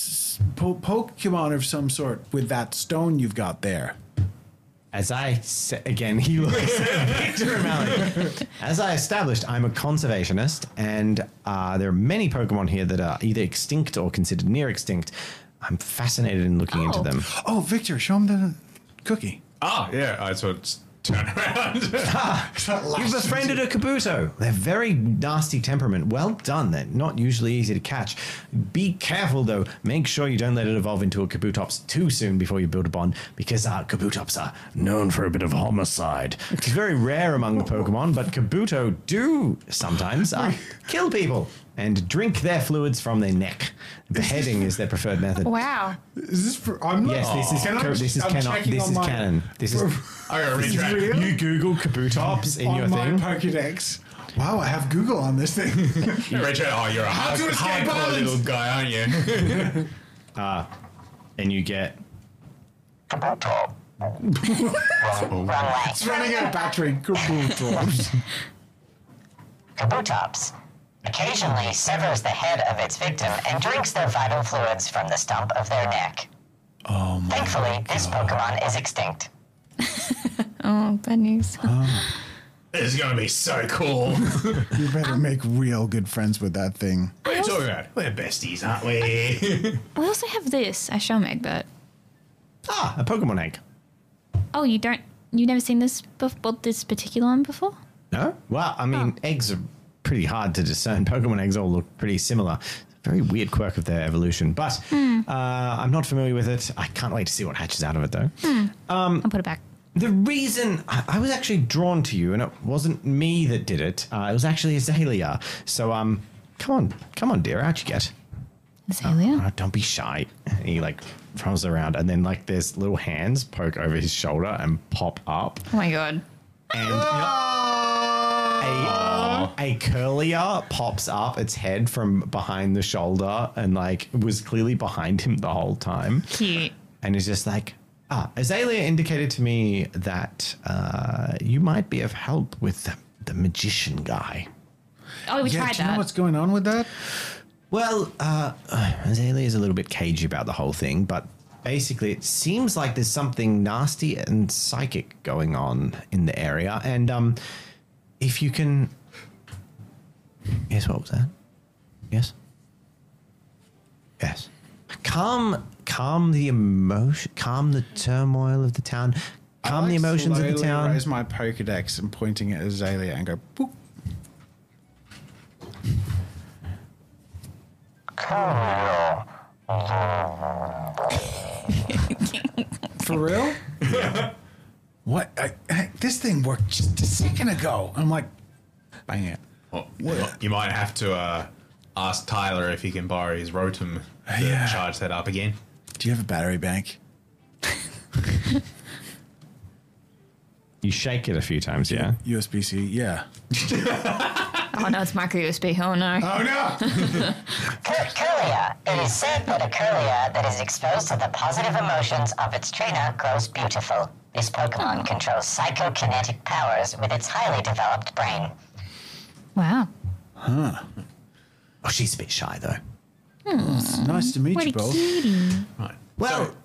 [SPEAKER 5] Pokemon of some sort with that stone you've got there.
[SPEAKER 1] As I said, again, he looks at Victor O'Malley. As I established, I'm a conservationist, and there are many Pokemon here that are either extinct or considered near extinct. I'm fascinated in looking into them.
[SPEAKER 5] Oh, Victor, show him the cookie.
[SPEAKER 2] Yeah, I sort of turn around.
[SPEAKER 1] You've befriended a Kabuto. They're very nasty temperament. Well done. They're not usually easy to catch. Be careful, though. Make sure you don't let it evolve into a Kabutops too soon before you build a bond, because Kabutops are known for a bit of homicide. It's very rare among the Pokemon, but Kabuto do sometimes kill people and drink their fluids from their neck. Beheading is their preferred method.
[SPEAKER 4] Wow.
[SPEAKER 5] Is this for? I'm not.
[SPEAKER 1] Yes, this is canon. This is
[SPEAKER 2] I gotta retract.
[SPEAKER 5] real?
[SPEAKER 1] you Google Kabutops in
[SPEAKER 5] on
[SPEAKER 1] your
[SPEAKER 5] my
[SPEAKER 1] thing.
[SPEAKER 5] Pokedex. Wow, I have Google on this thing.
[SPEAKER 2] Rachel, you're a
[SPEAKER 5] How to escape
[SPEAKER 2] hardcore
[SPEAKER 5] islands.
[SPEAKER 2] little guy, aren't you?
[SPEAKER 1] And you get
[SPEAKER 7] Kabuto. Wrong way.
[SPEAKER 5] It's running out of battery. Kabuto.
[SPEAKER 7] Kabutops occasionally severs the head of its victim and drinks their vital fluids from the stump of their neck.
[SPEAKER 5] Oh my.
[SPEAKER 7] Thankfully, this Pokemon is extinct.
[SPEAKER 4] Oh, bad news.
[SPEAKER 2] This is gonna be so cool.
[SPEAKER 5] You better make real good friends with that thing.
[SPEAKER 2] What are you talking about? We're besties, aren't we?
[SPEAKER 4] We also have this. I show Meg, but
[SPEAKER 1] a Pokemon egg.
[SPEAKER 4] oh, you've never seen this this particular one before?
[SPEAKER 1] No? Well, I mean, eggs are pretty hard to discern. Pokemon eggs all look pretty similar. Very weird quirk of their evolution, but I'm not familiar with it. I can't wait to see what hatches out of it, though.
[SPEAKER 4] I'll put it back.
[SPEAKER 1] The reason I was actually drawn to you, and it wasn't me that did it. It was actually Azalea. So, come on, dear, out you get.
[SPEAKER 4] Azalea?
[SPEAKER 1] Don't be shy. And he throws around, and then there's little hands poke over his shoulder and pop up,
[SPEAKER 4] Oh my god.
[SPEAKER 1] and a curlier pops up its head from behind the shoulder, and was clearly behind him the whole time.
[SPEAKER 4] Cute.
[SPEAKER 1] And he's just Azalea indicated to me that you might be of help with the magician guy.
[SPEAKER 4] Oh, we
[SPEAKER 5] Yeah,
[SPEAKER 4] tried
[SPEAKER 5] do you know
[SPEAKER 4] that.
[SPEAKER 5] what's going on with that?
[SPEAKER 1] Well, Azalea is a little bit cagey about the whole thing, but basically it seems like there's something nasty and psychic going on in the area. And if you can... Yes, what was that? Yes? Yes. Calm the emotion, calm the turmoil of the town, calm the emotions of the
[SPEAKER 5] slowly
[SPEAKER 1] town.
[SPEAKER 5] raise my Pokedex and pointing at Azalea and go, boop.
[SPEAKER 7] Coolio.
[SPEAKER 5] For real? What? This thing worked just a second ago. I'm like, bang it.
[SPEAKER 2] Well, you might have to ask Tyler if he can borrow his Rotom to
[SPEAKER 5] Yeah.
[SPEAKER 2] charge that up again.
[SPEAKER 5] Do you have a battery bank?
[SPEAKER 1] You shake it a few times, yeah?
[SPEAKER 5] USB-C? Yeah.
[SPEAKER 4] Oh no, it's micro USB. Oh no.
[SPEAKER 5] Oh no!
[SPEAKER 7] Curlia. It is said that a Curlia that is exposed to the positive emotions of its trainer grows beautiful. This Pokemon controls psychokinetic powers with its highly developed brain.
[SPEAKER 4] Wow.
[SPEAKER 1] Oh, she's a bit shy, though.
[SPEAKER 5] Nice to meet
[SPEAKER 4] What
[SPEAKER 5] you
[SPEAKER 4] a
[SPEAKER 5] both.
[SPEAKER 4] cutie.
[SPEAKER 2] Right.
[SPEAKER 1] Well,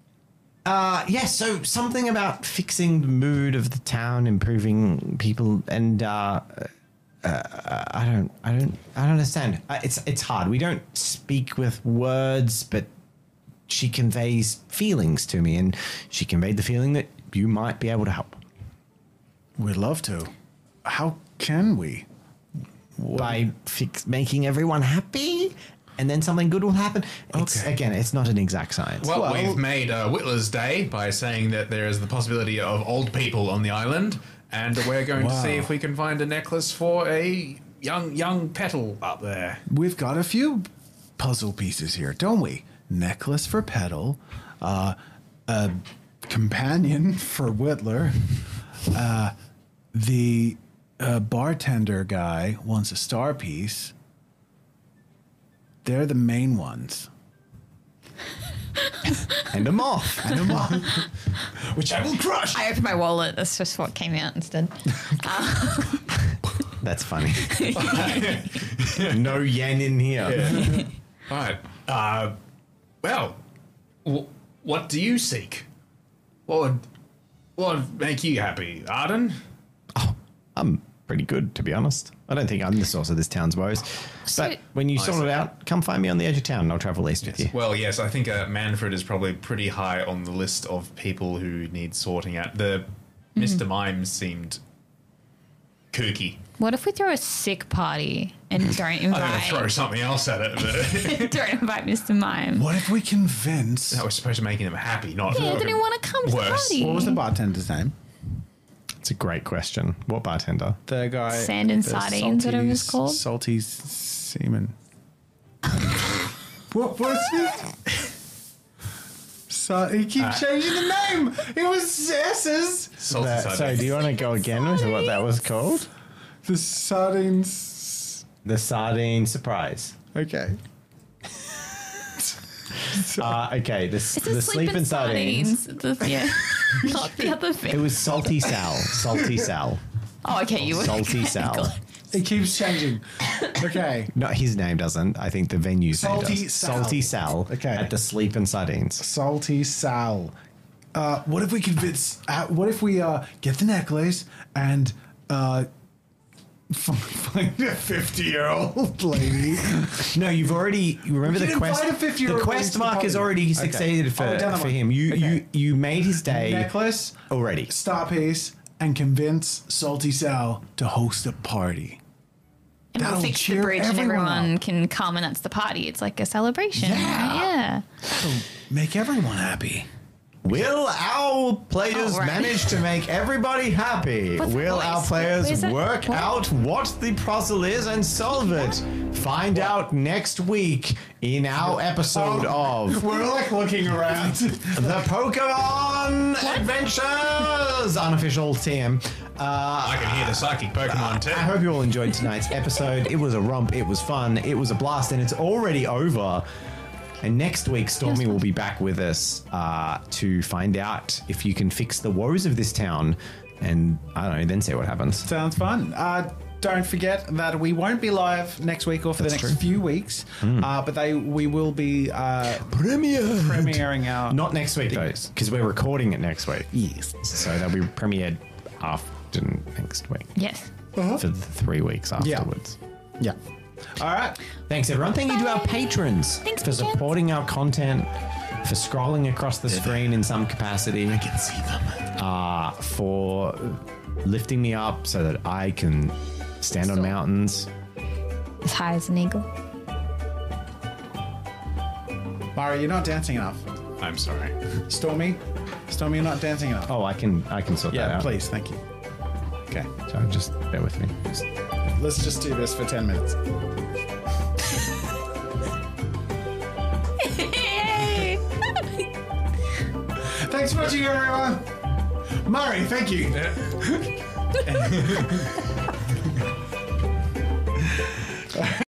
[SPEAKER 1] so something about fixing the mood of the town, improving people, and I don't understand. It's hard. We don't speak with words, but she conveys feelings to me, and she conveyed the feeling that you might be able to help
[SPEAKER 5] We'd love to. How can we?
[SPEAKER 1] by making everyone happy, and then something good will happen.
[SPEAKER 5] Okay.
[SPEAKER 1] Again, it's not an exact science.
[SPEAKER 2] Well, we've made Whittler's Day by saying that there is the possibility of old people on the island, and we're going to
[SPEAKER 5] Wow.
[SPEAKER 2] see if we can find a necklace for a young petal up there.
[SPEAKER 5] We've got a few puzzle pieces here, don't we? Necklace for Petal, a companion for Whittler, the bartender guy wants a star piece. They're the main ones.
[SPEAKER 1] And a moth.
[SPEAKER 5] Which I will crush.
[SPEAKER 4] I opened my wallet. That's just what came out instead.
[SPEAKER 1] That's funny. No yen in here.
[SPEAKER 2] All right. Well, what do you seek? What would make you happy, Arden?
[SPEAKER 1] I'm pretty good, to be honest. I don't think I'm the source of this town's woes. But when you sort it out, come find me on the edge of town and I'll travel east with you.
[SPEAKER 2] Well, yes, I think Manfred is probably pretty high on the list of people who need sorting out. The Mr. Mime seemed kooky.
[SPEAKER 4] What if we throw a sick party and don't
[SPEAKER 2] I'm going to
[SPEAKER 4] invite
[SPEAKER 2] throw something else at it, but
[SPEAKER 4] don't invite Mr. Mime?
[SPEAKER 5] What if we convince...
[SPEAKER 2] that was supposed to make him happy, not
[SPEAKER 4] Yeah, they don't want to come to the
[SPEAKER 2] worse.
[SPEAKER 4] party.
[SPEAKER 5] What was the bartender's name?
[SPEAKER 1] It's a great question. What bartender?
[SPEAKER 5] The guy...
[SPEAKER 4] Sand and
[SPEAKER 5] the
[SPEAKER 4] sardines, whatever it's called.
[SPEAKER 5] Salty semen. What was it? So he keeps changing the name. It was S's.
[SPEAKER 2] Salty
[SPEAKER 1] So
[SPEAKER 2] sardines.
[SPEAKER 1] do you want to go again with what that was called?
[SPEAKER 5] The sardines.
[SPEAKER 1] The sardine surprise.
[SPEAKER 5] Okay.
[SPEAKER 1] Okay, the
[SPEAKER 4] It's
[SPEAKER 1] sleep
[SPEAKER 4] a sleep
[SPEAKER 1] and sardines.
[SPEAKER 4] Yeah, not the other
[SPEAKER 1] It
[SPEAKER 4] thing.
[SPEAKER 1] was Salty Sal. Salty Sal.
[SPEAKER 4] Oh, okay, you were
[SPEAKER 1] Salty Sal.
[SPEAKER 5] It keeps changing. Okay.
[SPEAKER 1] No, his name doesn't. I think the venue's name
[SPEAKER 5] Salty
[SPEAKER 1] does.
[SPEAKER 5] Sal.
[SPEAKER 1] Salty Sal.
[SPEAKER 5] Okay.
[SPEAKER 1] At the Sleep and Sardines.
[SPEAKER 5] Salty Sal. What if we convince? What if we get the necklace and find a 50-year-old lady?
[SPEAKER 1] No, you've already. You remember
[SPEAKER 5] We
[SPEAKER 1] the
[SPEAKER 5] can
[SPEAKER 1] quest.
[SPEAKER 5] invite a 50-year-old
[SPEAKER 1] The quest
[SPEAKER 5] to the
[SPEAKER 1] mark has
[SPEAKER 5] party.
[SPEAKER 1] already
[SPEAKER 5] Okay.
[SPEAKER 1] succeeded for,
[SPEAKER 5] Oh, down that
[SPEAKER 1] for
[SPEAKER 5] one.
[SPEAKER 1] him.
[SPEAKER 5] Okay.
[SPEAKER 1] You made his day
[SPEAKER 5] Necklace,
[SPEAKER 1] already.
[SPEAKER 5] star piece, and convince Salty Sal to host a party.
[SPEAKER 4] And we'll
[SPEAKER 5] That'll
[SPEAKER 4] fix the
[SPEAKER 5] cheer
[SPEAKER 4] bridge and
[SPEAKER 5] everyone
[SPEAKER 4] everyone
[SPEAKER 5] up.
[SPEAKER 4] can come and that's the party. It's like a celebration.
[SPEAKER 5] Yeah.
[SPEAKER 4] Right? Yeah.
[SPEAKER 5] That'll make everyone happy.
[SPEAKER 1] Will our players
[SPEAKER 4] Oh, right.
[SPEAKER 1] manage to make everybody happy?
[SPEAKER 4] What's
[SPEAKER 1] Will
[SPEAKER 4] the
[SPEAKER 1] our
[SPEAKER 4] voice?
[SPEAKER 1] players
[SPEAKER 4] Where's it?
[SPEAKER 1] work
[SPEAKER 4] What?
[SPEAKER 1] out what the puzzle is and solve it? Find out next week in our episode of
[SPEAKER 5] We're like looking around.
[SPEAKER 1] The Pokemon Adventures Unofficial Team.
[SPEAKER 2] I can hear the psychic Pokemon too.
[SPEAKER 1] I hope you all enjoyed tonight's episode. It was a romp, it was fun, it was a blast, and it's already over. And next week, Stormy will be back with us to find out if you can fix the woes of this town. And I don't know, then see what happens.
[SPEAKER 5] Sounds fun. Don't forget that we won't be live next week or for the next few weeks, but we will be premiering our.
[SPEAKER 1] Not next week, though, because we're recording it next week. Yes. So they'll be premiered after next week
[SPEAKER 4] Yes.
[SPEAKER 1] for the 3 weeks afterwards.
[SPEAKER 5] Yeah. All right.
[SPEAKER 1] Thanks, everyone. Thank you to our patrons
[SPEAKER 4] Thanks,
[SPEAKER 1] for
[SPEAKER 4] patrons.
[SPEAKER 1] supporting our content, for scrolling across the screen in some capacity. I
[SPEAKER 2] can see them.
[SPEAKER 1] For lifting me up so that I can stand on mountains.
[SPEAKER 4] As high as an eagle.
[SPEAKER 5] Mari, you're not dancing enough.
[SPEAKER 2] I'm sorry.
[SPEAKER 5] Stormy, you're not dancing enough.
[SPEAKER 1] Oh, I can sort that
[SPEAKER 5] Yeah,
[SPEAKER 1] out.
[SPEAKER 5] please, thank you. Okay,
[SPEAKER 1] So just bear with me.
[SPEAKER 5] let's just do this for 10 minutes.
[SPEAKER 4] Yay!
[SPEAKER 5] Thanks for watching, everyone. Mari, thank you.